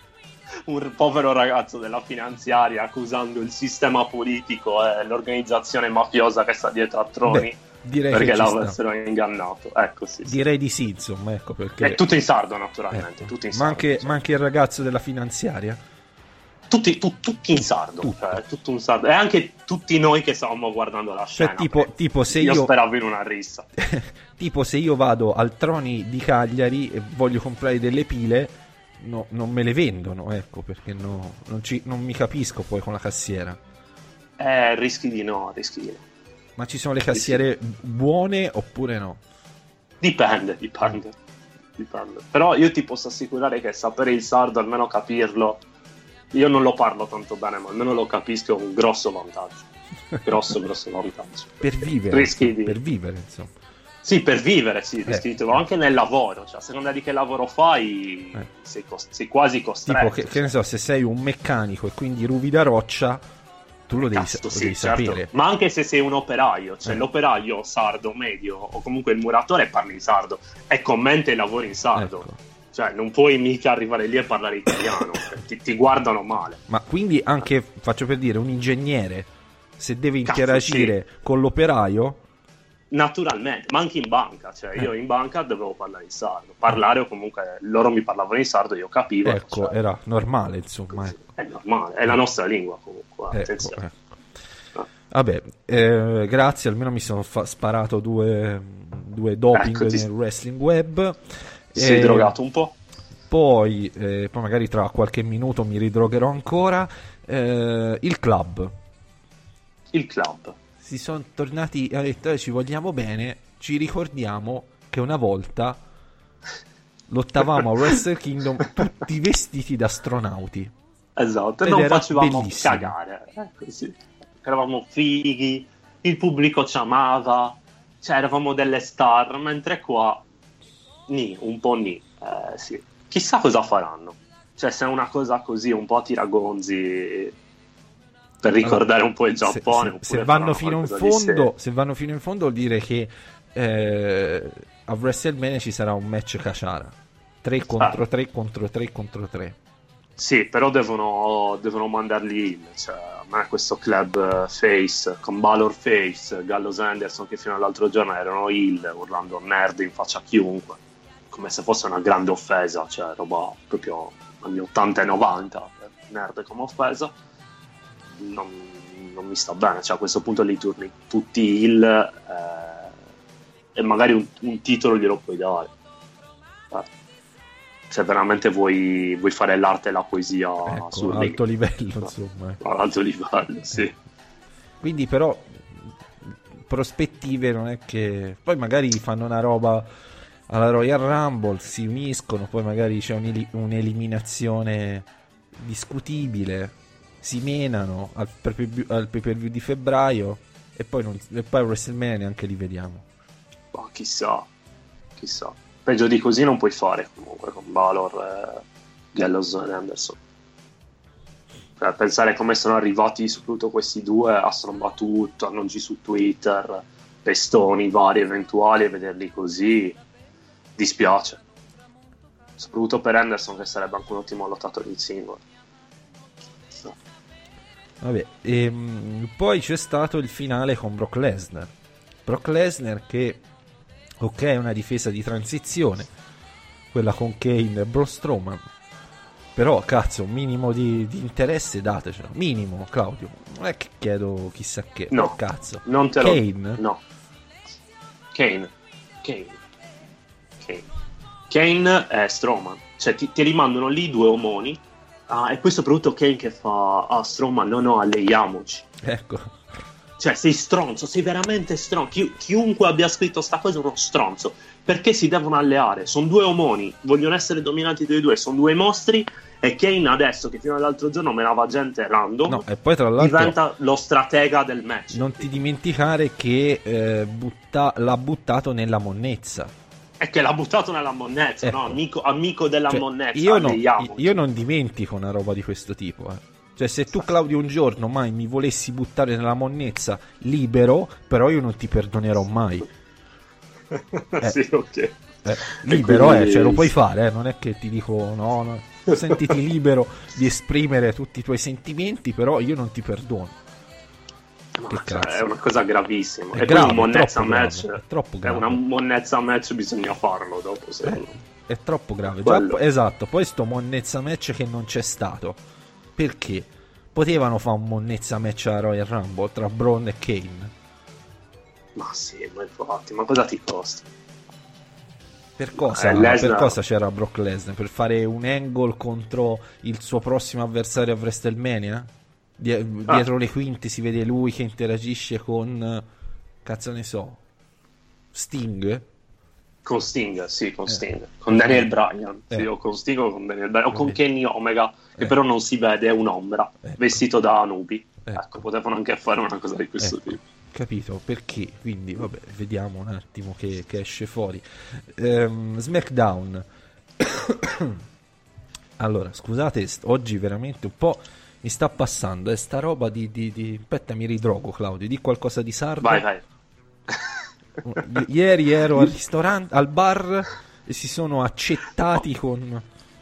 Speaker 7: un povero ragazzo della finanziaria, accusando il sistema politico e l'organizzazione mafiosa che sta dietro a Troni.
Speaker 6: Beh, direi
Speaker 7: perché
Speaker 6: che
Speaker 7: l'avessero ingannato. Ecco, sì, sì.
Speaker 6: Direi di sì, insomma, ecco perché...
Speaker 7: È tutto in sardo, naturalmente.
Speaker 6: Ecco.
Speaker 7: Tutto in
Speaker 6: ma,
Speaker 7: sardo,
Speaker 6: anche,
Speaker 7: cioè.
Speaker 6: ma anche il ragazzo della finanziaria?
Speaker 7: Tutti, tu, tutti in sardo,
Speaker 6: tutto.
Speaker 7: Cioè, tutto un sardo, e anche tutti noi che stavamo guardando la scena.
Speaker 6: Cioè, tipo, tipo se io,
Speaker 7: io speravo in una rissa.
Speaker 6: Tipo se io vado al Troni di Cagliari e voglio comprare delle pile, no, non me le vendono, ecco, perché no, non, ci, non mi capisco poi con la cassiera.
Speaker 7: Eh, rischi di no, rischi di no.
Speaker 6: Ma ci sono le cassiere buone oppure no?
Speaker 7: Dipende, dipende, dipende. Però io ti posso assicurare che sapere il sardo, almeno capirlo, io non lo parlo tanto bene, ma almeno lo capisco, è un grosso vantaggio. Grosso, grosso vantaggio.
Speaker 6: Per vivere,
Speaker 7: rischi di...
Speaker 6: per vivere, insomma.
Speaker 7: Sì, per vivere, sì, rischi
Speaker 6: eh.
Speaker 7: di trovarlo anche nel lavoro, cioè a seconda di che lavoro fai, eh. sei, cost- sei quasi costretto.
Speaker 6: Tipo, che, che ne so, se sei un meccanico e quindi ruvi da roccia, tu lo devi,
Speaker 7: Cazzo,
Speaker 6: lo
Speaker 7: sì,
Speaker 6: devi
Speaker 7: certo.
Speaker 6: sapere.
Speaker 7: Ma anche se sei un operaio, cioè
Speaker 6: eh.
Speaker 7: l'operaio sardo medio o comunque il muratore parla in sardo e commenta i lavori in sardo.
Speaker 6: Ecco.
Speaker 7: Cioè non puoi mica arrivare lì e parlare italiano, ti, ti guardano male.
Speaker 6: Ma quindi anche, faccio per dire, un ingegnere, se deve
Speaker 7: Cazzo,
Speaker 6: interagire
Speaker 7: sì.
Speaker 6: con l'operaio...
Speaker 7: Naturalmente, ma anche in banca, cioè io in banca dovevo parlare in sardo, parlare o comunque loro mi parlavano in sardo, io capivo.
Speaker 6: Ecco,
Speaker 7: cioè,
Speaker 6: era normale, insomma. Ecco.
Speaker 7: È normale, è la nostra lingua comunque,
Speaker 6: ecco,
Speaker 7: attenzione.
Speaker 6: Ecco. Vabbè, eh, grazie, almeno mi sono fa- sparato due, due doping
Speaker 7: ecco, ti...
Speaker 6: nel wrestling web.
Speaker 7: Ti sei
Speaker 6: e...
Speaker 7: drogato un po'?
Speaker 6: Poi, eh, poi magari tra qualche minuto mi ridrogherò ancora. Eh, il club.
Speaker 7: Il club.
Speaker 6: Si sono tornati e hanno detto eh, ci vogliamo bene, ci ricordiamo che una volta lottavamo a Wrestle Kingdom tutti vestiti da astronauti.
Speaker 7: Esatto, e
Speaker 6: ed
Speaker 7: non
Speaker 6: era
Speaker 7: facevamo
Speaker 6: bellissimo.
Speaker 7: cagare, eh, così. Eravamo fighi, il pubblico ci amava, cioè eravamo delle star, mentre qua ni, un po' ni, eh, sì. Chissà cosa faranno, cioè se è una cosa così un po' a tiragonzi per ricordare
Speaker 6: allora,
Speaker 7: un po' il Giappone.
Speaker 6: Se, se, se, vanno fino in fondo, se vanno fino in fondo vuol dire che eh, a WrestleMania ci sarà un match Caciara, tre contro tre contro tre contro tre.
Speaker 7: Sì, però devono, devono mandarli in, cioè, a me questo club uh, face, con Balor face, Gallows Anderson che fino all'altro giorno erano heel, urlando nerd in faccia a chiunque, come se fosse una grande offesa, cioè roba proprio anni ottanta e novanta, nerd come offesa, non, non mi sta bene, cioè a questo punto li turni tutti heel eh, e magari un, un titolo glielo puoi dare. Eh. Se veramente vuoi, vuoi fare l'arte e la poesia,
Speaker 6: ecco,
Speaker 7: sul
Speaker 6: alto livello, insomma.
Speaker 7: Eh. Alto livello, sì.
Speaker 6: Quindi però prospettive non è che poi magari fanno una roba alla Royal Rumble, si uniscono, poi magari c'è un, un'eliminazione discutibile, si menano al, al pay-per-view di febbraio e poi, non, e poi a WrestleMania anche li vediamo.
Speaker 7: Ma chissà, chissà. Peggio di così non puoi fare comunque con Balor e Gallows e Anderson. Per pensare come sono arrivati soprattutto questi due a stromba tutto, annunci su Twitter, pestoni vari eventuali, e vederli così dispiace. Soprattutto per Anderson, che sarebbe anche un ottimo lottatore di singolo. No.
Speaker 6: Vabbè, e, poi c'è stato il finale con Brock Lesnar. Brock Lesnar che ok, è una difesa di transizione, quella con Kane e Braun Strowman, però cazzo, un minimo di, di interesse datecelo, minimo, Claudio, non è che chiedo chissà che,
Speaker 7: no,
Speaker 6: oh, cazzo,
Speaker 7: non te lo...
Speaker 6: Kane?
Speaker 7: No, Kane, Kane, Kane, Kane e Strowman, cioè ti, ti rimandano lì due omoni, ah, e poi soprattutto Kane che fa, ah Strowman, no no, alleiamoci,
Speaker 6: ecco.
Speaker 7: Cioè sei stronzo, sei veramente stronzo. Chi, chiunque abbia scritto sta cosa è uno stronzo. Perché si devono alleare? Sono due omoni, vogliono essere dominanti dai due, sono due mostri. E Kane adesso, che fino all'altro giorno menava gente random,
Speaker 6: no, e poi tra l'altro
Speaker 7: diventa lo stratega del match.
Speaker 6: Non ti dimenticare che eh, butta, l'ha buttato nella monnezza.
Speaker 7: È che l'ha buttato nella monnezza,
Speaker 6: ecco.
Speaker 7: No? Amico, amico della
Speaker 6: cioè,
Speaker 7: monnezza.
Speaker 6: Io, no, io non dimentico una roba di questo tipo, eh. Cioè, se tu, Claudio, un giorno mai mi volessi buttare nella monnezza, libero, però io non ti perdonerò mai. Eh,
Speaker 7: sì, ok.
Speaker 6: Eh, libero,
Speaker 7: quindi...
Speaker 6: eh, cioè lo puoi fare, eh, non è che ti dico no, no, sentiti libero di esprimere tutti i tuoi sentimenti, però io non ti perdono.
Speaker 7: Ma cioè, è una cosa gravissima.
Speaker 6: È
Speaker 7: e
Speaker 6: grave,
Speaker 7: poi un monnezza
Speaker 6: grave,
Speaker 7: match
Speaker 6: è troppo grave.
Speaker 7: È una monnezza match, bisogna farlo dopo. Se
Speaker 6: eh,
Speaker 7: no.
Speaker 6: È troppo grave. Già, esatto, poi sto monnezza match che non c'è stato. Perché? Potevano fare un monnezza match a Royal Rumble tra Braun e Kane.
Speaker 7: Ma sì, ma infatti, ma cosa ti costa?
Speaker 6: Per cosa,
Speaker 7: eh,
Speaker 6: per cosa c'era Brock Lesnar? Per fare un angle contro il suo prossimo avversario a WrestleMania? Die- ah. Dietro le quinte si vede lui che interagisce con, cazzo ne so, Sting?
Speaker 7: Con Sting, sì, con
Speaker 6: eh.
Speaker 7: Sting. Con Daniel Bryan,
Speaker 6: eh.
Speaker 7: sì, o con Sting o con Daniel Bryan, o con
Speaker 6: eh.
Speaker 7: Kenny Omega, che
Speaker 6: eh.
Speaker 7: però non si vede, è un'ombra,
Speaker 6: ecco.
Speaker 7: vestito da Anubi.
Speaker 6: Ecco.
Speaker 7: Ecco, potevano anche fare una cosa di questo
Speaker 6: ecco.
Speaker 7: tipo.
Speaker 6: Capito? Perché? Quindi, vabbè, vediamo un attimo che, che esce fuori. Ehm, SmackDown. Allora, scusate, oggi veramente un po' mi sta passando, è sta roba di... di, di... Aspetta, mi ridrogo, Claudio, di qualcosa di sardo.
Speaker 7: Vai, vai.
Speaker 6: Ieri ero al ristorante, al bar, e si sono accettati con...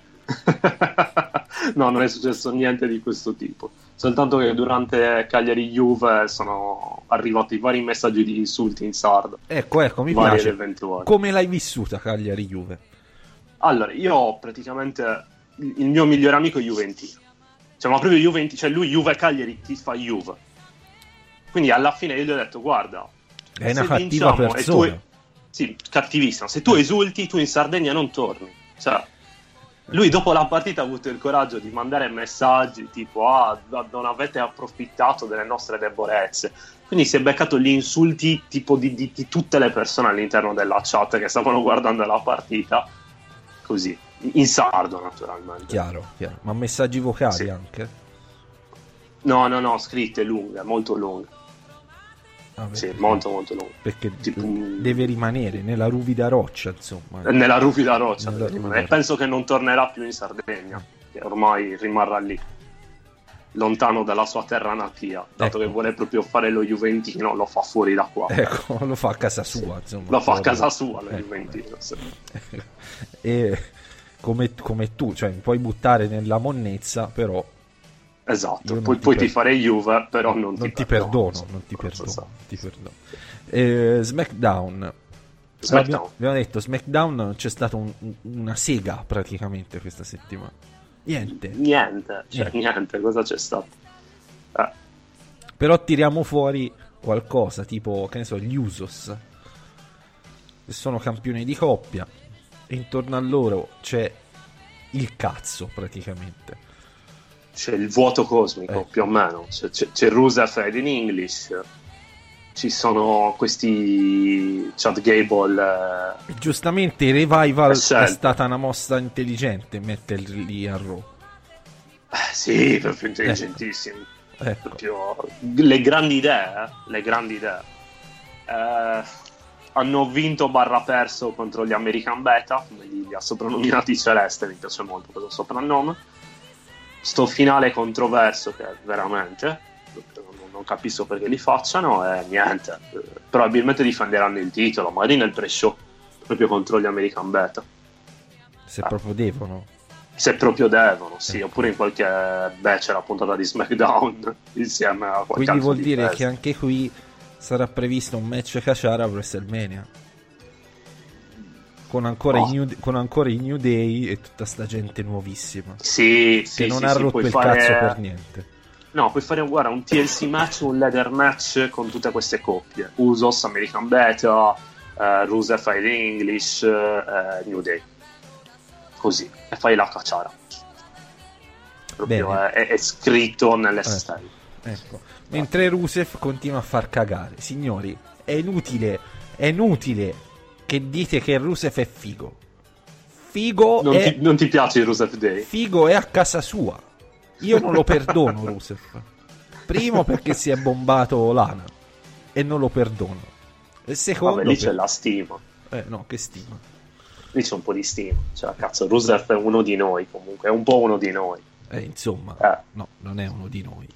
Speaker 7: No, non è successo niente di questo tipo. Soltanto che durante Cagliari Juve sono arrivati vari messaggi di insulti in sardo.
Speaker 6: Ecco, ecco, mi
Speaker 7: vari
Speaker 6: piace.
Speaker 7: eventuali.
Speaker 6: Come l'hai vissuta Cagliari Juve?
Speaker 7: Allora, io ho praticamente il mio migliore amico è juventino. Cioè, ma proprio juventino, cioè lui Juve Cagliari ti fa Juve. Quindi alla fine io gli ho detto, guarda,
Speaker 6: è una cattiva persona.
Speaker 7: Tu, sì, cattivissima. Se tu esulti, tu in Sardegna non torni. Cioè, lui dopo la partita ha avuto il coraggio di mandare messaggi tipo ah, non avete approfittato delle nostre debolezze. Quindi si è beccato gli insulti tipo di, di, di tutte le persone all'interno della chat che stavano guardando la partita, così, in sardo naturalmente.
Speaker 6: Chiaro, chiaro. Ma messaggi vocali
Speaker 7: sì.
Speaker 6: anche?
Speaker 7: No, no, no, scritte lunghe, molto lunghe. Ah, sì, molto molto lungo.
Speaker 6: Perché
Speaker 7: tipo,
Speaker 6: deve rimanere nella ruvida roccia, insomma.
Speaker 7: Nella ruvida roccia,
Speaker 6: nella
Speaker 7: ruvida.
Speaker 6: ruvida.
Speaker 7: E penso che non tornerà più in Sardegna, che ormai rimarrà lì. lontano dalla sua terra natia, dato
Speaker 6: ecco.
Speaker 7: che vuole proprio fare lo Juventino, lo fa fuori da qua.
Speaker 6: Ecco, lo fa a casa sua,
Speaker 7: sì.
Speaker 6: insomma.
Speaker 7: Lo fa a casa
Speaker 6: ecco.
Speaker 7: sua lo Juventino, sì.
Speaker 6: E come, come tu, cioè mi puoi buttare nella monnezza, però
Speaker 7: esatto, poi, poi
Speaker 6: per...
Speaker 7: ti fare Juve, però non,
Speaker 6: non
Speaker 7: ti,
Speaker 6: ti
Speaker 7: perdono,
Speaker 6: perdono, non ti perdono,
Speaker 7: esatto.
Speaker 6: ti perdono. Eh, SmackDown.
Speaker 7: SmackDown.
Speaker 6: Abbiamo, abbiamo detto SmackDown, c'è stata un, una sega praticamente questa settimana. Niente.
Speaker 7: Niente, cioè
Speaker 6: niente.
Speaker 7: niente, cosa c'è stato? Eh.
Speaker 6: Però tiriamo fuori qualcosa, tipo, che ne so, gli Usos, che sono campioni di coppia, e intorno a loro c'è il cazzo praticamente.
Speaker 7: C'è il vuoto cosmico,
Speaker 6: eh.
Speaker 7: più o meno. C'è, c'è, c'è Rusev ed in English. Ci sono questi Chad Gable.
Speaker 6: Eh... Giustamente il Revival è
Speaker 7: scelto.
Speaker 6: stata una mossa intelligente metterli a Raw.
Speaker 7: Eh, sì, proprio intelligentissimi.
Speaker 6: Eh. Ecco.
Speaker 7: Proprio... Le grandi idee, le grandi idee. Eh, hanno vinto barra perso contro gli American Beta, come li ha soprannominati Celeste, mi piace molto questo soprannome. Sto finale controverso che è veramente... non capisco perché li facciano e niente, probabilmente difenderanno il titolo magari nel pre-show proprio contro gli American Beta,
Speaker 6: se
Speaker 7: eh.
Speaker 6: proprio devono
Speaker 7: se proprio devono, sì,
Speaker 6: eh.
Speaker 7: oppure in qualche becera puntata di SmackDown insieme a qualche
Speaker 6: quindi
Speaker 7: altro
Speaker 6: vuol
Speaker 7: di
Speaker 6: dire
Speaker 7: peso.
Speaker 6: che anche qui sarà previsto un match cacciara a WrestleMania con ancora,
Speaker 7: oh.
Speaker 6: i New, con ancora i New Day e tutta sta gente nuovissima
Speaker 7: sì,
Speaker 6: che
Speaker 7: sì,
Speaker 6: non
Speaker 7: sì,
Speaker 6: ha
Speaker 7: sì,
Speaker 6: rotto il
Speaker 7: fare...
Speaker 6: cazzo per niente.
Speaker 7: No, puoi fare guarda, un T L C match, un ladder match con tutte queste coppie. Usos, American Beta, uh, Rusev ed English, uh, New Day. Così. E fai la cacciara. Proprio è, è scritto nelle
Speaker 6: eh,
Speaker 7: stelle.
Speaker 6: Ecco. Mentre Rusev continua a far cagare. Signori, è inutile, è inutile che dite che Rusev è figo. Figo
Speaker 7: non,
Speaker 6: è...
Speaker 7: ti, non ti piace il Rusev Day?
Speaker 6: Figo è a casa sua. Io non lo perdono Rusev. Primo perché si è bombato Lana e non lo perdono. E secondo
Speaker 7: Vabbè, lì
Speaker 6: per...
Speaker 7: c'è la stima.
Speaker 6: Eh no, che stima.
Speaker 7: Lì c'è un po' di stima. Cioè, cazzo, Rusev è uno di noi comunque, è un po' uno di noi.
Speaker 6: Eh, insomma,
Speaker 7: eh.
Speaker 6: no, non è uno di noi.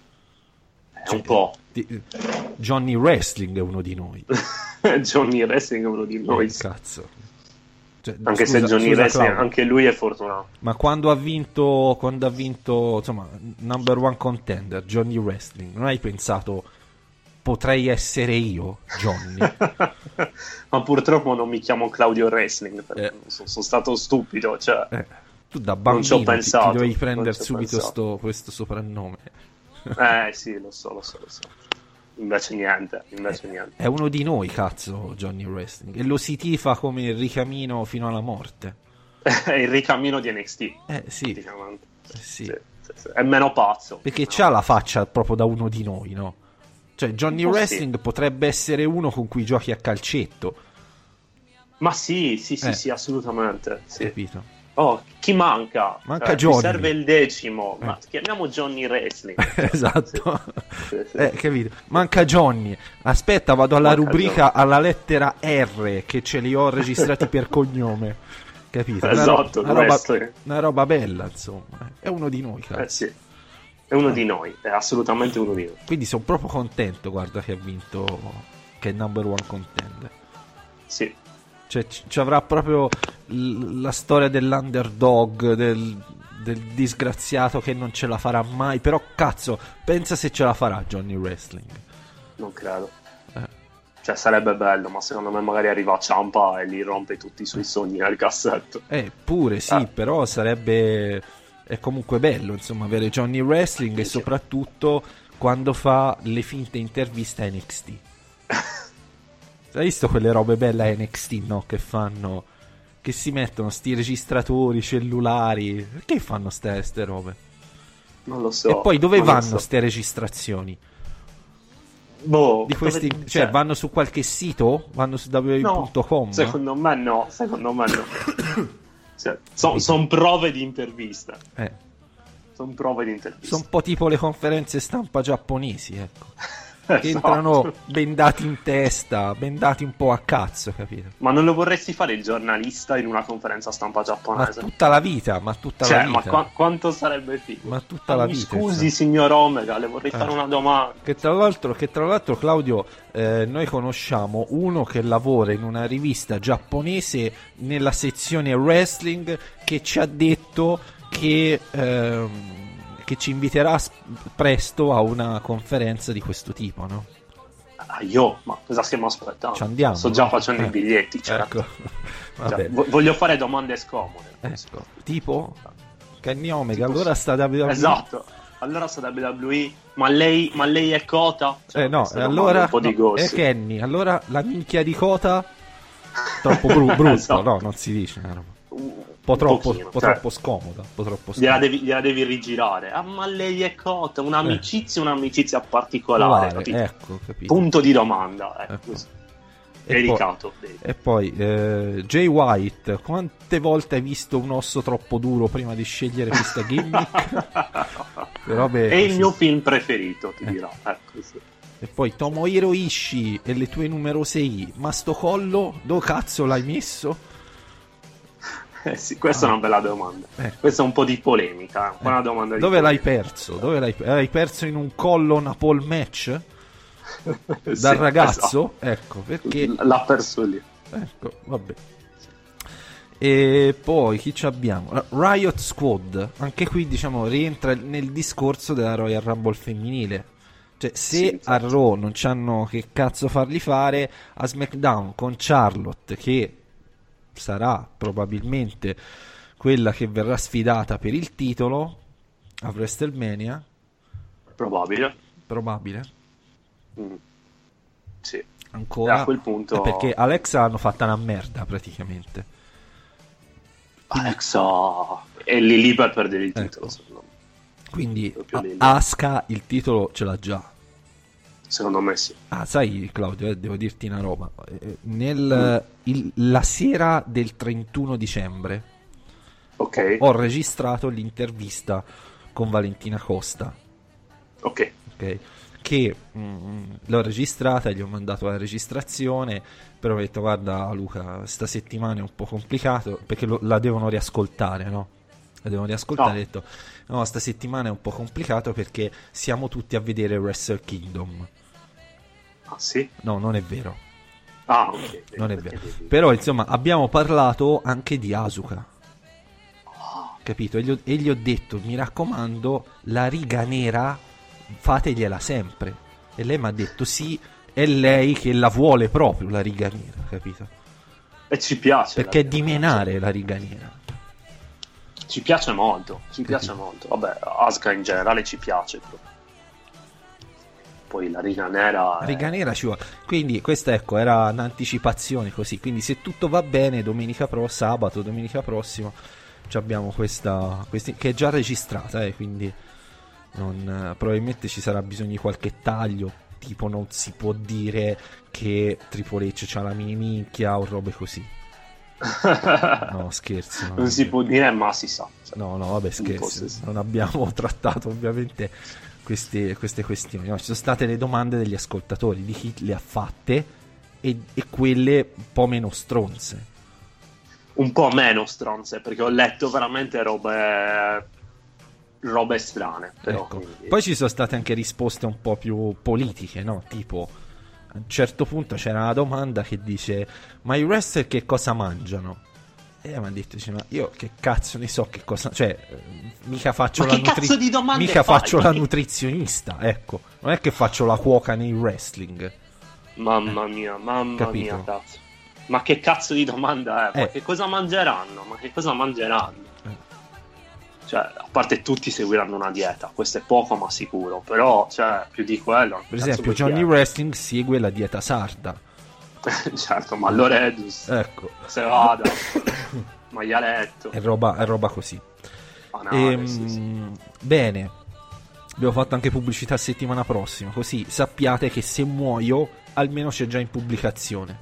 Speaker 7: È
Speaker 6: Cioè,
Speaker 7: un po'.
Speaker 6: Di... Johnny Wrestling è uno di noi.
Speaker 7: Johnny Wrestling è uno di noi.
Speaker 6: Eh, cazzo. Cioè,
Speaker 7: anche
Speaker 6: scusa,
Speaker 7: se Johnny
Speaker 6: scusa,
Speaker 7: Wrestling,
Speaker 6: Claudio,
Speaker 7: anche lui è fortunato.
Speaker 6: ma quando ha vinto quando ha vinto insomma number one contender Johnny Wrestling, non hai pensato potrei essere io Johnny?
Speaker 7: Ma purtroppo non mi chiamo Claudio Wrestling perché
Speaker 6: eh.
Speaker 7: sono, sono stato stupido, cioè
Speaker 6: eh, tu da
Speaker 7: non ci ho
Speaker 6: bambino ti,
Speaker 7: pensato,
Speaker 6: ti dovevi
Speaker 7: non
Speaker 6: prendere
Speaker 7: ci ho
Speaker 6: subito
Speaker 7: pensato.
Speaker 6: sto, questo soprannome.
Speaker 7: Eh sì, lo so, lo so, lo so. Invece niente, invece niente.
Speaker 6: È uno di noi, cazzo, Johnny Wrestling, e lo si tifa come il ricamino fino alla morte.
Speaker 7: È il ricamino di N X T.
Speaker 6: Eh sì,
Speaker 7: praticamente.
Speaker 6: eh, sì.
Speaker 7: Sì, sì, sì. È meno pazzo.
Speaker 6: Perché
Speaker 7: no.
Speaker 6: c'ha la faccia proprio da uno di noi, no? Cioè Johnny
Speaker 7: Un po'
Speaker 6: Wrestling
Speaker 7: sì.
Speaker 6: potrebbe essere uno con cui giochi a calcetto.
Speaker 7: Ma sì, sì, sì,
Speaker 6: Eh.
Speaker 7: sì, assolutamente. Sì.
Speaker 6: Capito?
Speaker 7: Oh, chi manca?
Speaker 6: Manca
Speaker 7: Cioè,
Speaker 6: Johnny.
Speaker 7: Mi serve il decimo,
Speaker 6: Eh.
Speaker 7: ma chiamiamo Johnny Wrestling.
Speaker 6: Esatto.
Speaker 7: Sì, sì.
Speaker 6: Eh, capito? Manca Johnny. Aspetta, vado alla
Speaker 7: Manca
Speaker 6: rubrica alla lettera R che ce li ho registrati per cognome. Capito? Una
Speaker 7: Esatto,
Speaker 6: ro- una, roba,
Speaker 7: wrestling.
Speaker 6: una roba bella, insomma. È uno di noi, cazzo.
Speaker 7: Eh sì. È uno di noi, è assolutamente uno di noi.
Speaker 6: Quindi sono proprio contento, guarda, che ha vinto, che è number one contender.
Speaker 7: Sì.
Speaker 6: Cioè ci, ci avrà proprio l- la storia dell'underdog, del, del disgraziato che non ce la farà mai. Però cazzo, pensa se ce la farà Johnny Wrestling.
Speaker 7: Non credo.
Speaker 6: Eh.
Speaker 7: Cioè sarebbe bello, ma secondo me magari arriva a Ciampa e gli rompe tutti i suoi sogni nel cassetto.
Speaker 6: Eh, pure sì,
Speaker 7: Ah.
Speaker 6: però sarebbe... È comunque bello, insomma, avere Johnny Wrestling e soprattutto quando fa le finte interviste a N X T. Hai visto quelle robe belle a N X T, no? Che fanno... Che si mettono sti registratori cellulari. Perché fanno ste, ste robe?
Speaker 7: Non lo so.
Speaker 6: E poi dove
Speaker 7: non lo
Speaker 6: vanno
Speaker 7: so.
Speaker 6: ste registrazioni?
Speaker 7: Boh,
Speaker 6: Di questi,
Speaker 7: dove-
Speaker 6: cioè, vanno su qualche sito? Vanno su w w w punto com?
Speaker 7: No, secondo me no, secondo me no. Cioè, sono son prove di intervista.
Speaker 6: Eh,
Speaker 7: Sono prove di intervista.
Speaker 6: sono un po' tipo le conferenze stampa giapponesi, ecco. che
Speaker 7: Esatto.
Speaker 6: entrano bendati in testa, bendati un po' a cazzo, capito?
Speaker 7: Ma non lo vorresti fare il giornalista in una conferenza stampa
Speaker 6: Ma
Speaker 7: giapponese?
Speaker 6: tutta la vita, ma tutta
Speaker 7: Cioè,
Speaker 6: la
Speaker 7: ma
Speaker 6: vita.
Speaker 7: qua- quanto sarebbe figo?
Speaker 6: Ma tutta la
Speaker 7: Ah, mi
Speaker 6: vita,
Speaker 7: scusi,
Speaker 6: insomma.
Speaker 7: signor Omega, le vorrei
Speaker 6: Eh.
Speaker 7: fare una domanda.
Speaker 6: Che tra l'altro, che tra l'altro Claudio, eh, noi conosciamo uno che lavora in una rivista giapponese nella sezione wrestling, che ci ha detto che, ehm, che ci inviterà s- presto a una conferenza di questo tipo, no?
Speaker 7: Ah, io, ma cosa stiamo aspettando?
Speaker 6: Ci andiamo,
Speaker 7: Sto già
Speaker 6: no?
Speaker 7: facendo
Speaker 6: Eh.
Speaker 7: i biglietti, certo.
Speaker 6: Ecco. Va
Speaker 7: Cioè,
Speaker 6: bene.
Speaker 7: vo- voglio fare domande scomode.
Speaker 6: Ecco. Tipo Kenny Omega,
Speaker 7: Tipo-
Speaker 6: allora sta W W E.
Speaker 7: Esatto. Allora sta W W E, ma lei, ma lei è Kota? Cioè,
Speaker 6: Eh no,
Speaker 7: queste
Speaker 6: e
Speaker 7: domande
Speaker 6: allora
Speaker 7: un po' di
Speaker 6: no,
Speaker 7: gossip.
Speaker 6: è Kenny, allora la minchia di Kota troppo bru- brutto,
Speaker 7: Esatto.
Speaker 6: no, non si dice, una roba.
Speaker 7: Un
Speaker 6: Un po' troppo,
Speaker 7: pochino,
Speaker 6: un po'
Speaker 7: cioè,
Speaker 6: troppo scomoda, un po' troppo
Speaker 7: gliela,
Speaker 6: scomoda.
Speaker 7: devi, gliela devi rigirare. Ah, ma lei è Kota, un'amicizia, un'amicizia particolare,
Speaker 6: Polare,
Speaker 7: capito?
Speaker 6: ecco, capito.
Speaker 7: Punto di domanda, ecco,
Speaker 6: Ecco.
Speaker 7: così.
Speaker 6: E
Speaker 7: Delicato.
Speaker 6: poi, e poi eh, Jay White, quante volte hai visto un osso troppo duro prima di scegliere questa gimmick? Le robe
Speaker 7: È il
Speaker 6: così.
Speaker 7: mio film preferito, ti
Speaker 6: Eh.
Speaker 7: dirò. Ecco, sì.
Speaker 6: E poi Tomohiro Ishii e le tue numerose I, ma sto collo dove cazzo l'hai messo?
Speaker 7: Eh sì, questa
Speaker 6: Ah.
Speaker 7: è una bella domanda.
Speaker 6: Eh.
Speaker 7: Questa è un po' di polemica, un po'
Speaker 6: Eh.
Speaker 7: una domanda di
Speaker 6: Dove l'hai
Speaker 7: polemica.
Speaker 6: perso? Dove l'hai, l'hai perso in un collo una pole match?
Speaker 7: Sì,
Speaker 6: Dal ragazzo?
Speaker 7: esatto.
Speaker 6: Ecco, perché...
Speaker 7: L'ha perso lì.
Speaker 6: Ecco, vabbè. E poi chi ci abbiamo? Riot Squad, anche qui diciamo rientra nel discorso della Royal Rumble femminile. Cioè, se
Speaker 7: Sì,
Speaker 6: a
Speaker 7: infatti.
Speaker 6: Raw non c'hanno che cazzo farli fare, a SmackDown con Charlotte, che sarà probabilmente quella che verrà sfidata per il titolo a WrestleMania,
Speaker 7: Probabile.
Speaker 6: probabile.
Speaker 7: Mm. Sì.
Speaker 6: Ancora
Speaker 7: E a quel punto-
Speaker 6: eh, perché Alexa l'hanno fatta una merda praticamente.
Speaker 7: Alexa è lì lì per perdere il
Speaker 6: Ecco.
Speaker 7: titolo, secondo me.
Speaker 6: Quindi
Speaker 7: Proprio
Speaker 6: a-
Speaker 7: lì lì.
Speaker 6: Asuka il titolo ce l'ha già.
Speaker 7: Secondo me sì.
Speaker 6: Ah, sai Claudio, eh, devo dirti una roba. Eh, Nel, il- la sera del trentuno dicembre
Speaker 7: Ok.
Speaker 6: ho registrato l'intervista con Valentina Costa,
Speaker 7: Ok.
Speaker 6: ok? Che mm, l'ho registrata, gli ho mandato la registrazione, però ho detto guarda Luca, sta settimana è un po' complicato perché lo- la devono riascoltare, no? La devono riascoltare,
Speaker 7: No.
Speaker 6: ho detto no, sta settimana è un po' complicato perché siamo tutti a vedere Wrestle Kingdom.
Speaker 7: Ah, sì?
Speaker 6: No, non è vero.
Speaker 7: Ah, ok.
Speaker 6: Non è
Speaker 7: Perché
Speaker 6: vero.
Speaker 7: devi-
Speaker 6: Però insomma abbiamo parlato anche di Asuka. Capito? E gli ho, e gli ho detto, mi raccomando, la riga nera fategliela sempre. E lei mi ha detto sì, è lei che la vuole proprio la riga nera, capito?
Speaker 7: E ci piace.
Speaker 6: Perché è
Speaker 7: la-
Speaker 6: di menare la riga nera.
Speaker 7: Ci piace molto, ci piace molto. Vabbè, Asuka in generale ci piace. Però. Poi la riga nera...
Speaker 6: La
Speaker 7: è-
Speaker 6: riga nera ci vuole. Quindi questa ecco era un'anticipazione così. Quindi se tutto va bene, domenica pro, sabato, domenica prossimo, ci abbiamo questa, questi- che è già registrata, eh, quindi non, eh, probabilmente ci sarà bisogno di qualche taglio, tipo non si può dire che Triple H c'ha la mini minchia o robe così. No, scherzo.
Speaker 7: non si può dire, ma si sa. Cioè,
Speaker 6: No, no, vabbè,
Speaker 7: Un po'
Speaker 6: scherzo.
Speaker 7: sì.
Speaker 6: Non abbiamo trattato ovviamente queste, queste questioni. No, ci sono state le domande degli ascoltatori, di chi le ha fatte e, e quelle un po' meno stronze.
Speaker 7: un po' meno stronze, perché ho letto veramente robe robe strane, però
Speaker 6: Ecco.
Speaker 7: quindi-
Speaker 6: Poi ci sono state anche risposte un po' più politiche, no? Tipo, a un certo punto c'era una domanda che dice: ma i wrestler che cosa mangiano? E mi ha detto, dice, ma io che cazzo ne so che cosa, cioè eh, mica faccio
Speaker 7: Ma
Speaker 6: la
Speaker 7: che cazzo di domande
Speaker 6: mica
Speaker 7: fai?
Speaker 6: faccio
Speaker 7: Ma
Speaker 6: la
Speaker 7: che-
Speaker 6: nutrizionista, ecco, non è che faccio la cuoca nei wrestling.
Speaker 7: mamma mia, mamma
Speaker 6: Capito?
Speaker 7: mia, cazzo. Ma che cazzo di domanda è? Ma
Speaker 6: Eh.
Speaker 7: che cosa mangeranno? Ma che cosa mangeranno?
Speaker 6: Eh.
Speaker 7: Cioè, a parte tutti seguiranno una dieta, questo è poco ma sicuro, però, cioè, più di quello...
Speaker 6: Per esempio Johnny Wrestling segue la dieta sarda,
Speaker 7: certo, ma Loredus,
Speaker 6: ecco,
Speaker 7: se vada, maialetto,
Speaker 6: è roba, è roba così.
Speaker 7: banane,
Speaker 6: Ehm,
Speaker 7: sì, sì.
Speaker 6: Bene, abbiamo fatto anche pubblicità settimana prossima, così sappiate che se muoio almeno c'è già in pubblicazione.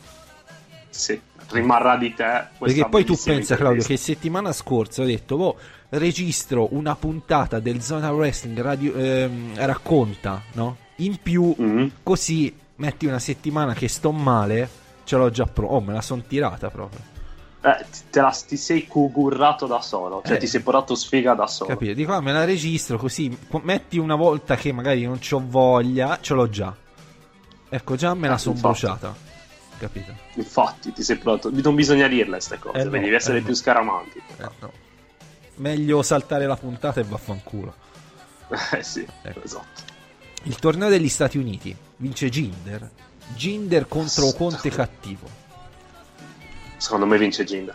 Speaker 7: Sì, rimarrà di te questa
Speaker 6: Perché poi tu
Speaker 7: bellissima
Speaker 6: pensa, Claudio,
Speaker 7: intervista.
Speaker 6: che settimana scorsa ho detto, boh, registro una puntata del Zona Wrestling radio, ehm, racconta, no? In più,
Speaker 7: Mm.
Speaker 6: così metti una settimana che sto male, ce l'ho già pronta. Oh, me la son tirata proprio.
Speaker 7: Eh, te la, ti sei cugurrato da solo, cioè
Speaker 6: Eh.
Speaker 7: ti sei portato sfiga da solo.
Speaker 6: Capito? Dico, ah, me la registro così. co- Metti una volta che magari non c'ho voglia, ce l'ho già. Ecco, già me la
Speaker 7: Eh,
Speaker 6: son
Speaker 7: infatti.
Speaker 6: bruciata. Capito?
Speaker 7: Infatti, ti sei portato. Non bisogna dirle queste cose,
Speaker 6: Eh no,
Speaker 7: devi essere
Speaker 6: eh
Speaker 7: più
Speaker 6: no.
Speaker 7: scaramanti.
Speaker 6: Eh, no. Meglio saltare la puntata e vaffanculo.
Speaker 7: Eh sì,
Speaker 6: Ecco.
Speaker 7: esatto.
Speaker 6: Il torneo degli Stati Uniti vince Jinder. Jinder contro Conte cattivo.
Speaker 7: Secondo me vince Jinder.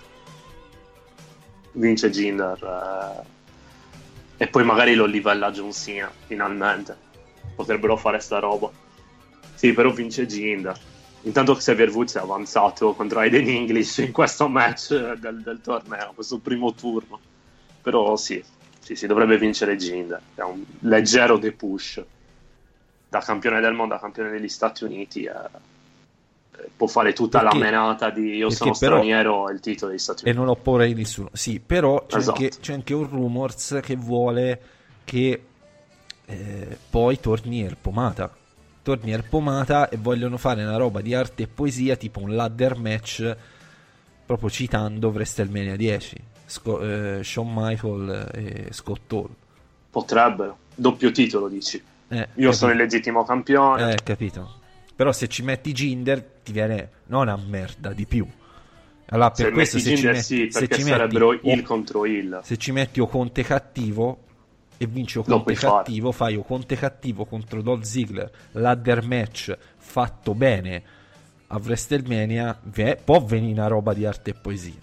Speaker 7: Vince Jinder. eh, E poi magari lo livella John Cena, finalmente. Potrebbero fare sta roba. Sì, però vince Jinder. Intanto Xavier Woods è avanzato contro Aiden English in questo match del, del torneo, questo primo turno. Però sì, sì, si dovrebbe vincere Jinder. È un leggero depush. Da campione del mondo a campione degli Stati Uniti. eh, eh, può fare tutta
Speaker 6: Perché?
Speaker 7: la menata di io
Speaker 6: Perché
Speaker 7: sono
Speaker 6: però-
Speaker 7: straniero e il titolo degli Stati
Speaker 6: E
Speaker 7: Uniti.
Speaker 6: non ho paura di nessuno. Sì, però c'è,
Speaker 7: Esatto.
Speaker 6: anche, c'è anche un rumors che vuole che eh, poi torni Erpomata. Torni Erpomata e vogliono fare una roba di arte e poesia, tipo un ladder match, proprio citando WrestleMania dieci. Sco- eh, Shawn Michael e Scott Hall.
Speaker 7: Potrebbero. Doppio titolo, dici.
Speaker 6: Eh,
Speaker 7: Io
Speaker 6: capito?
Speaker 7: sono il legittimo campione.
Speaker 6: Eh, capito. Però se ci metti Jinder ti viene non una merda di più. Allora per
Speaker 7: Se
Speaker 6: questo
Speaker 7: metti
Speaker 6: se ci
Speaker 7: Jinder,
Speaker 6: metti,
Speaker 7: sì,
Speaker 6: se
Speaker 7: perché
Speaker 6: ci
Speaker 7: sarebbero
Speaker 6: metti
Speaker 7: il
Speaker 6: o-
Speaker 7: contro il.
Speaker 6: se ci metti o Conte cattivo e vinci o
Speaker 7: Lo
Speaker 6: Conte
Speaker 7: puoi fare.
Speaker 6: cattivo, fai o Conte cattivo contro Dolph Ziggler, ladder match fatto bene a WrestleMania, ve- può venire una roba di arte e poesia.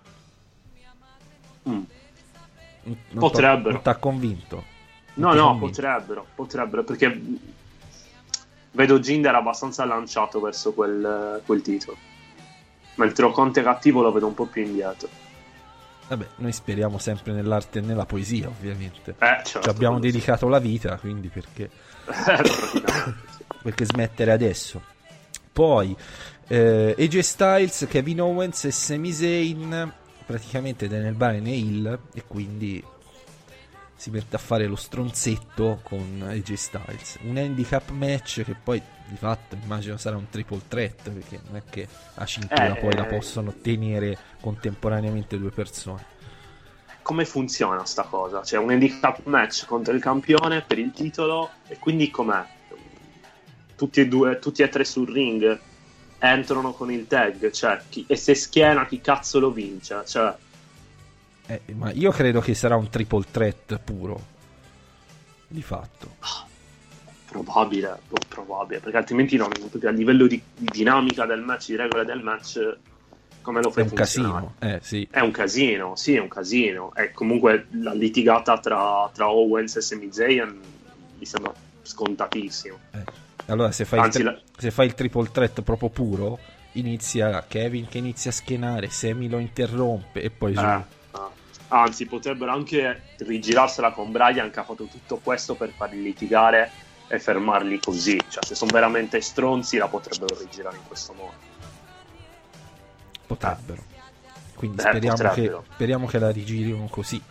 Speaker 7: Mm.
Speaker 6: Non- non
Speaker 7: Potrebbero.
Speaker 6: t'ho- non t'ha convinto?
Speaker 7: No,
Speaker 6: Non ti
Speaker 7: no,
Speaker 6: convinto?
Speaker 7: potrebbero, potrebbero, perché vedo Jinder abbastanza lanciato verso quel, quel titolo. Mentre Conte cattivo lo vedo un po' più indietro.
Speaker 6: Vabbè, noi speriamo sempre nell'arte e nella poesia, ovviamente.
Speaker 7: Eh, certo,
Speaker 6: Ci abbiamo
Speaker 7: quello sì.
Speaker 6: dedicato la vita, quindi perché,
Speaker 7: Praticamente, sì.
Speaker 6: perché smettere adesso? Poi eh, A J Styles, Kevin Owens e Sami Zayn, praticamente Daniel Bryan e Hill, e quindi si mette a fare lo stronzetto con A J Styles. Un handicap match che poi di fatto immagino sarà un triple threat, perché non è che a cintura
Speaker 7: Eh,
Speaker 6: poi la
Speaker 7: eh.
Speaker 6: possono tenere contemporaneamente due persone.
Speaker 7: Come funziona sta cosa? C'è un handicap match contro il campione per il titolo e quindi com'è? Tutti e due, tutti e tre sul ring entrano con il tag, cioè chi, e se schiena chi cazzo lo vince? Cioè,
Speaker 6: Eh, ma io credo che sarà un triple threat puro, di fatto.
Speaker 7: probabile, boh, probabile, perché altrimenti non, perché a livello di, di dinamica del match, di regole del match, come lo
Speaker 6: È
Speaker 7: fai
Speaker 6: un
Speaker 7: funzionare?
Speaker 6: casino, eh sì.
Speaker 7: È un casino, sì, è un casino. E comunque la litigata tra, tra Owens e Sami Zayn mi sembra scontatissimo.
Speaker 6: Eh. Allora se fai,
Speaker 7: Anzi,
Speaker 6: il tri-
Speaker 7: la-
Speaker 6: se fai il triple threat proprio puro, inizia Kevin che inizia a schienare, Sami lo interrompe e poi giù.
Speaker 7: Eh, ah. Anzi, potrebbero anche rigirarsela con Bryan, che ha fatto tutto questo per farli litigare e fermarli così. Cioè, se sono veramente stronzi, la potrebbero rigirare in questo modo.
Speaker 6: Potrebbero. Quindi
Speaker 7: Beh,
Speaker 6: speriamo che,
Speaker 7: potrebbero.
Speaker 6: speriamo che la rigirino così.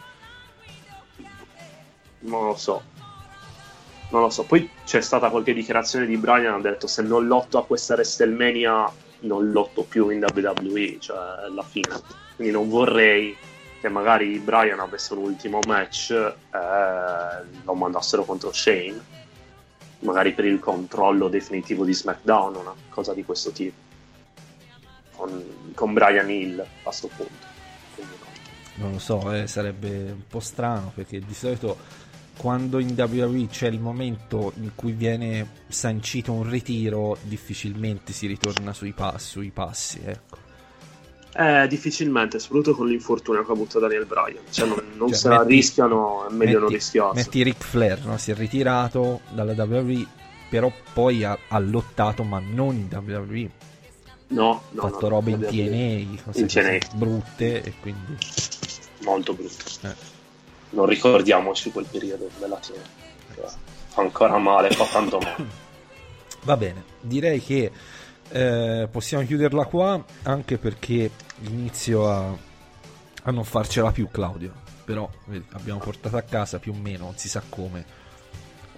Speaker 7: Non lo so. Non lo so. Poi c'è stata qualche dichiarazione di Bryan, ha detto se non lotto a questa WrestleMania non lotto più in W W E, cioè alla fine. Quindi non vorrei che magari Bryan avesse un ultimo match e lo mandassero contro Shane, magari per il controllo definitivo di SmackDown, una cosa di questo tipo, con, con Bryan Hill a sto punto. Quindi no.
Speaker 6: Non lo so, eh, sarebbe un po' strano perché di solito quando in W W E c'è il momento in cui viene sancito un ritiro, difficilmente si ritorna sui, pass- sui passi, ecco.
Speaker 7: Eh, difficilmente, soprattutto con l'infortunio che ha avuto Daniel Bryan. Cioè, non, non
Speaker 6: Cioè,
Speaker 7: se la
Speaker 6: metti-
Speaker 7: rischiano, è meglio non
Speaker 6: metti,
Speaker 7: rischiarsi.
Speaker 6: metti Ric Flair, no? Si è ritirato dalla W W E, però poi ha, ha lottato, ma non in W W E.
Speaker 7: No, no,
Speaker 6: Ha fatto
Speaker 7: no,
Speaker 6: robe in
Speaker 7: no,
Speaker 6: T N A, cose
Speaker 7: in T N A.
Speaker 6: così brutte, e quindi
Speaker 7: molto brutto.
Speaker 6: eh.
Speaker 7: Non ricordiamoci quel periodo della T N A. Che fa ancora male, fa tanto male.
Speaker 6: Va bene, direi che eh, possiamo chiuderla qua, anche perché inizio a, a non farcela più, Claudio. Però vedi, abbiamo portato a casa più o meno, non si sa come,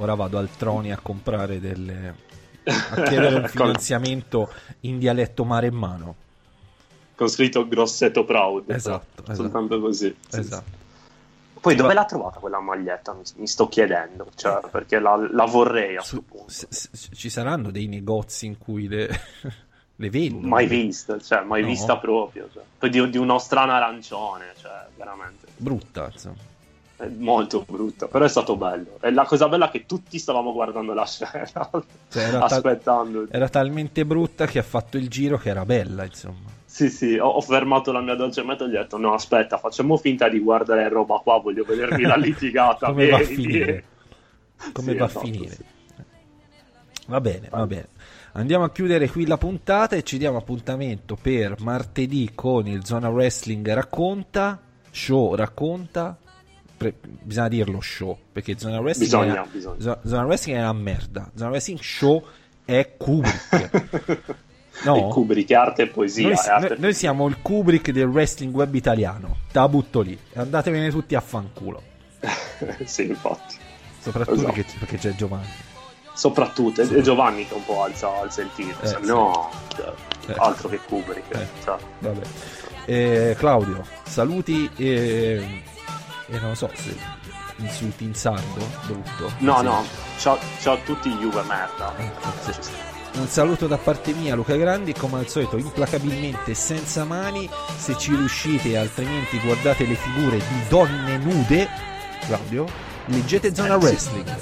Speaker 6: ora vado al Troni a comprare delle a chiedere un finanziamento in dialetto maremmano
Speaker 7: con scritto Grosseto Proud.
Speaker 6: Esatto, esatto.
Speaker 7: Soltanto così.
Speaker 6: Esatto.
Speaker 7: Poi dove l'ha trovata quella maglietta? Mi, mi sto chiedendo, cioè, perché la, la vorrei a
Speaker 6: Su,
Speaker 7: questo punto.
Speaker 6: s- s- ci saranno dei negozi in cui le, le vendono?
Speaker 7: Mai vista, cioè, mai
Speaker 6: No.
Speaker 7: vista proprio. Cioè. Poi di, di uno strano arancione, cioè, veramente.
Speaker 6: Brutta, insomma.
Speaker 7: È molto brutta, però è stato bello. E la cosa bella è che tutti stavamo guardando la scena,
Speaker 6: Cioè, era, tal-
Speaker 7: aspettando.
Speaker 6: era talmente brutta che ha fatto il giro che era bella, insomma.
Speaker 7: Sì, sì, ho, ho fermato la mia dolce metà e gli ho detto no, aspetta, facciamo finta di guardare roba qua, voglio vedermi la litigata.
Speaker 6: Come va a
Speaker 7: vieni,
Speaker 6: finire?
Speaker 7: vieni.
Speaker 6: Come
Speaker 7: Sì,
Speaker 6: va
Speaker 7: esatto,
Speaker 6: a finire?
Speaker 7: sì.
Speaker 6: Va bene, va bene. Andiamo a chiudere qui la puntata e ci diamo appuntamento per martedì con il Zona Wrestling Racconta, Show Racconta. Pre- bisogna dirlo show, perché Zona Wrestling,
Speaker 7: Bisogna,
Speaker 6: è,
Speaker 7: bisogna.
Speaker 6: Zona, Zona Wrestling è una merda. Zona Wrestling Show è Kubrick. No,
Speaker 7: E Kubrick è arte e poesia.
Speaker 6: noi,
Speaker 7: è arte
Speaker 6: noi-
Speaker 7: e
Speaker 6: noi siamo il Kubrick del wrestling web italiano. Te la butto lì. Andatevene tutti a fanculo.
Speaker 7: sì, infatti.
Speaker 6: Soprattutto
Speaker 7: Esatto.
Speaker 6: perché, perché c'è Giovanni.
Speaker 7: Soprattutto, è Giovanni che un po' alza, alza il tiro,
Speaker 6: Eh,
Speaker 7: se
Speaker 6: sì.
Speaker 7: no, cioè,
Speaker 6: Eh.
Speaker 7: altro che Kubrick.
Speaker 6: Eh.
Speaker 7: Cioè.
Speaker 6: Vabbè. Eh, Claudio, saluti e, e non so se insulti in sardo, brutto.
Speaker 7: No,
Speaker 6: Sì.
Speaker 7: no, ciao, ciao a tutti, Juve merda.
Speaker 6: Eh, sì. Un saluto da parte mia, Luca Grandi, come al solito implacabilmente senza mani. Se ci riuscite, altrimenti guardate le figure di donne nude. Claudio, leggete Zona
Speaker 7: Eh, sì.
Speaker 6: Wrestling.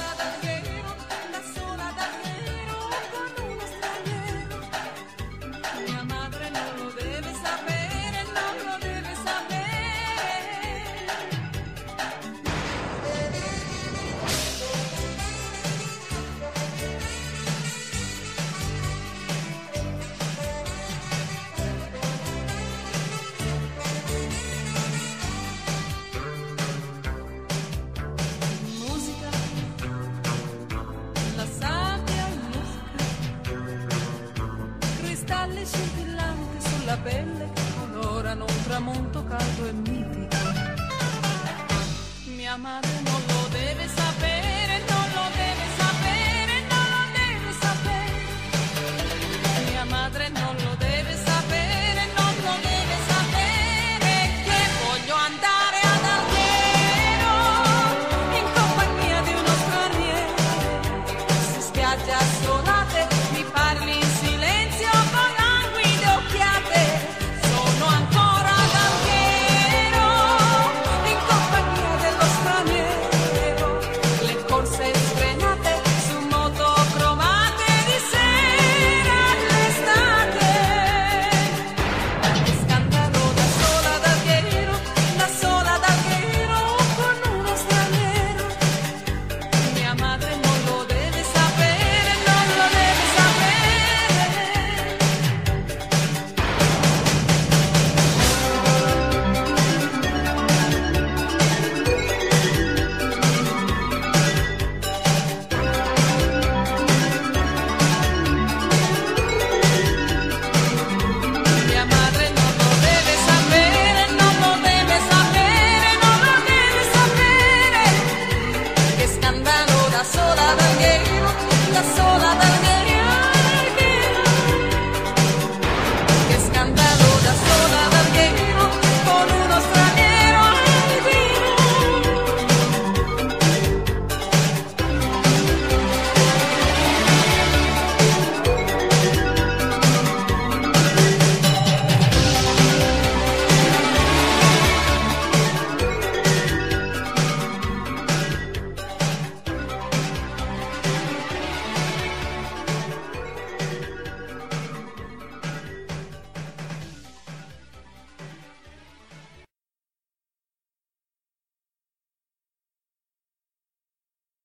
Speaker 5: Mia madre non lo deve sapere, non lo deve sapere. Musica, la sabbia musica, cristalli scintillanti sulla pelle che colorano un tramonto caldo e mitico. Mia madre non lo